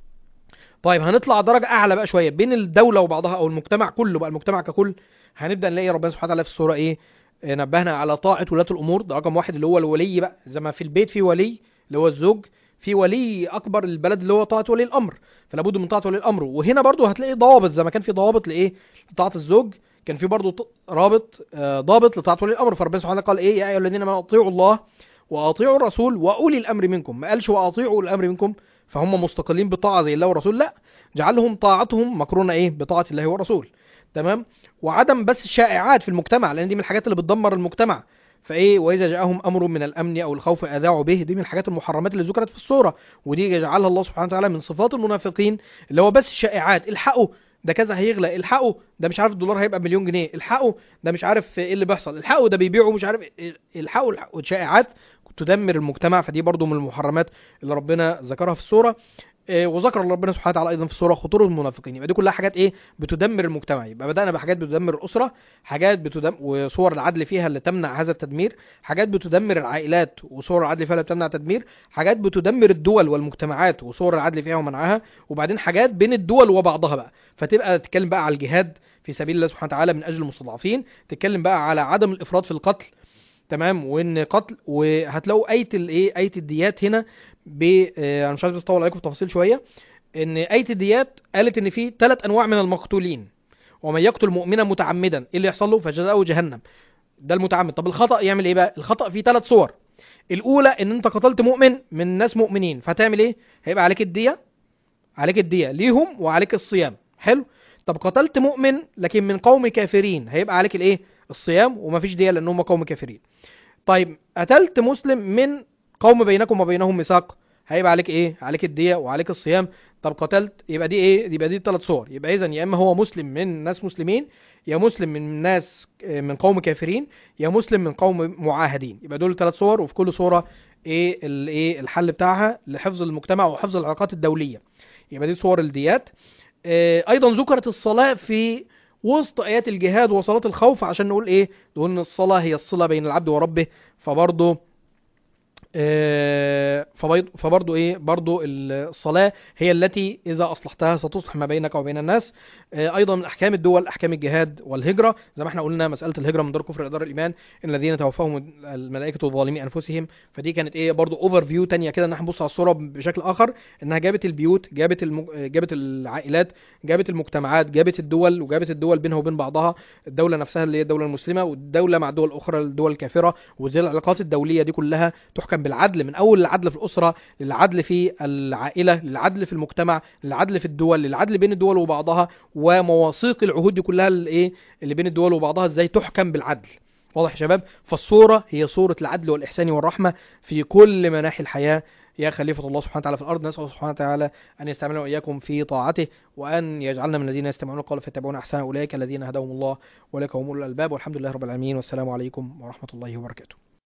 طيب هنطلع درجه اعلى بقى شويه بين الدوله وبعضها او المجتمع كله بقى، المجتمع ككل. هنبدا نلاقي ربنا سبحانه وتعالى في السوره ايه، نبهنا على طاعه ولاة الامور. ده رقم واحد اللي هو الولي بقى، زي ما في البيت في ولي اللي هو الزوج، في ولي اكبر البلد اللي هو طاعه ولي الامر، فلا بد من طاعه ولي الامر. وهنا برضو هتلاقي ضوابط، زي ما كان في ضوابط لايه، لطاعه الزوج، كان في برضو رابط ضابط لطاعه ولي الامر. فربنا سبحانه وتعالى قال ايه، يا ايها الذين امنوا اطيعوا الله واطيعوا الرسول واولي الامر منكم. ما قالش واطيعوا اولي الامر منكم فهم مستقلين بطاعه زي الله والرسول، لا، جعلهم طاعتهم مقرونه ايه، بطاعه الله والرسول. تمام. وعدم بس الشائعات في المجتمع، لان دي من الحاجات اللي بتدمر المجتمع. فايه، واذا جاءهم امر من الامن او الخوف اذاعوا به، دي من الحاجات المحرمات اللي ذكرت في السوره، ودي جعلها الله سبحانه وتعالى من صفات المنافقين، اللي هو بس الشائعات. الحقوا ده كذا هيغلى، الحقوا ده مش عارف الدولار هيبقى مليون جنيه، الحقوا ده مش عارف ايه اللي بيحصل، الحقوا ده بيبيعوا مش عارف إيه. الحقوا الشائعات تدمر المجتمع. فدي برضو من المحرمات اللي ربنا ذكرها في السوره. وذكر ربنا سبحانه وتعالى ايضا في السوره خطوره المنافقين. يبقى دي كلها حاجات ايه، بتدمر المجتمع. يبقى بدانا بحاجات بتدمر الاسره، حاجات بتدمر وصور العدل فيها اللي تمنع هذا التدمير، حاجات بتدمر العائلات وصور العدل فيها اللي بتمنع التدمير، حاجات بتدمر الدول والمجتمعات وصور العدل فيها ومنعها، وبعدين حاجات بين الدول وبعضها بقى. فتبقى تتكلم بقى على الجهاد في سبيل الله سبحانه وتعالى من اجل المستضعفين، تتكلم بقى على عدم الافراط في القتل. تمام. وان قتل، وهتلاقوا ايه الايه، ايه الديات هنا انا مش عايز بس اطول عليكم في التفاصيل شويه. ان ايه الديات قالت ان في 3 انواع من المقتولين، ومن يقتل مؤمنا متعمدا ايه اللي يحصل له، فجزاؤه جهنم. ده المتعمد. طب الخطأ يعمل ايه بقى، الخطأ فيه 3 صور. الاولى ان انت قتلت مؤمن من ناس مؤمنين، فتعمل ايه، هيبقى عليك الدية، عليك الدية ليهم وعليك الصيام. حلو. طب قتلت مؤمن لكن من قوم كافرين، هيبقى عليك الايه، الصيام ومفيش دية لانهم قوم كافرين. طيب قتلت مسلم من قوم بينكم وبينهم ميثاق، هيبقى عليك ايه، عليك الدية وعليك الصيام. طب قتلت، يبقى دي ايه، يبقى دي 3 صور. يبقى اذا يا اما هو مسلم من ناس مسلمين، يا مسلم من ناس من قوم كافرين، يا مسلم من قوم معاهدين. يبقى دول 3 صور، وفي كل صورة ايه الايه الحل بتاعها لحفظ المجتمع وحفظ العلاقات الدولية. يبقى دي صور الديات. ايضا ذكرت الصلاة في وسط ايات الجهاد وصلاة الخوف، عشان نقول ايه، نقول ان الصلاة هي الصلة بين العبد وربه. فبرضه فبرضه ايه، برضه الصلاة هي التي اذا اصلحتها ستصلح ما بينك وبين الناس. ايضا من احكام الدول احكام الجهاد والهجرة، زي ما احنا قلنا مسألة الهجرة من دار الكفر الى دار الايمان، ان الذين توفاهم الملائكة ظالمي انفسهم. فدي كانت ايه، برضه اوفر فيو تانية كده، ان احنا نبص على الصورة بشكل اخر، انها جابت البيوت، جابت العائلات، جابت المجتمعات، جابت الدول، وجابت الدول بينها وبين بعضها، الدولة نفسها اللي هي الدولة المسلمة، والدولة مع الدول الاخرى الدول الكافرة. وزي العلاقات الدولية دي كلها تحكم بالعدل، من اول العدل في الاسره، للعدل في العائله، للعدل في المجتمع، للعدل في الدول، للعدل بين الدول وبعضها، ومواثيق العهود دي كلها اللي بين الدول وبعضها ازاي تحكم بالعدل. واضح يا شباب؟ فالصوره هي صوره العدل والاحسان والرحمه في كل مناحي الحياه. يا خليفة الله سبحانه وتعالى في الأرض، نسأل الله سبحانه وتعالى أن يستعملنا وإياكم في طاعته، وأن يجعلنا من الذين يستمعون القول فيتبعون أحسنه، أولئك الذين هداهم الله وأولئك هم أولو الألباب. والحمد لله رب العالمين، والسلام عليكم ورحمة الله وبركاته.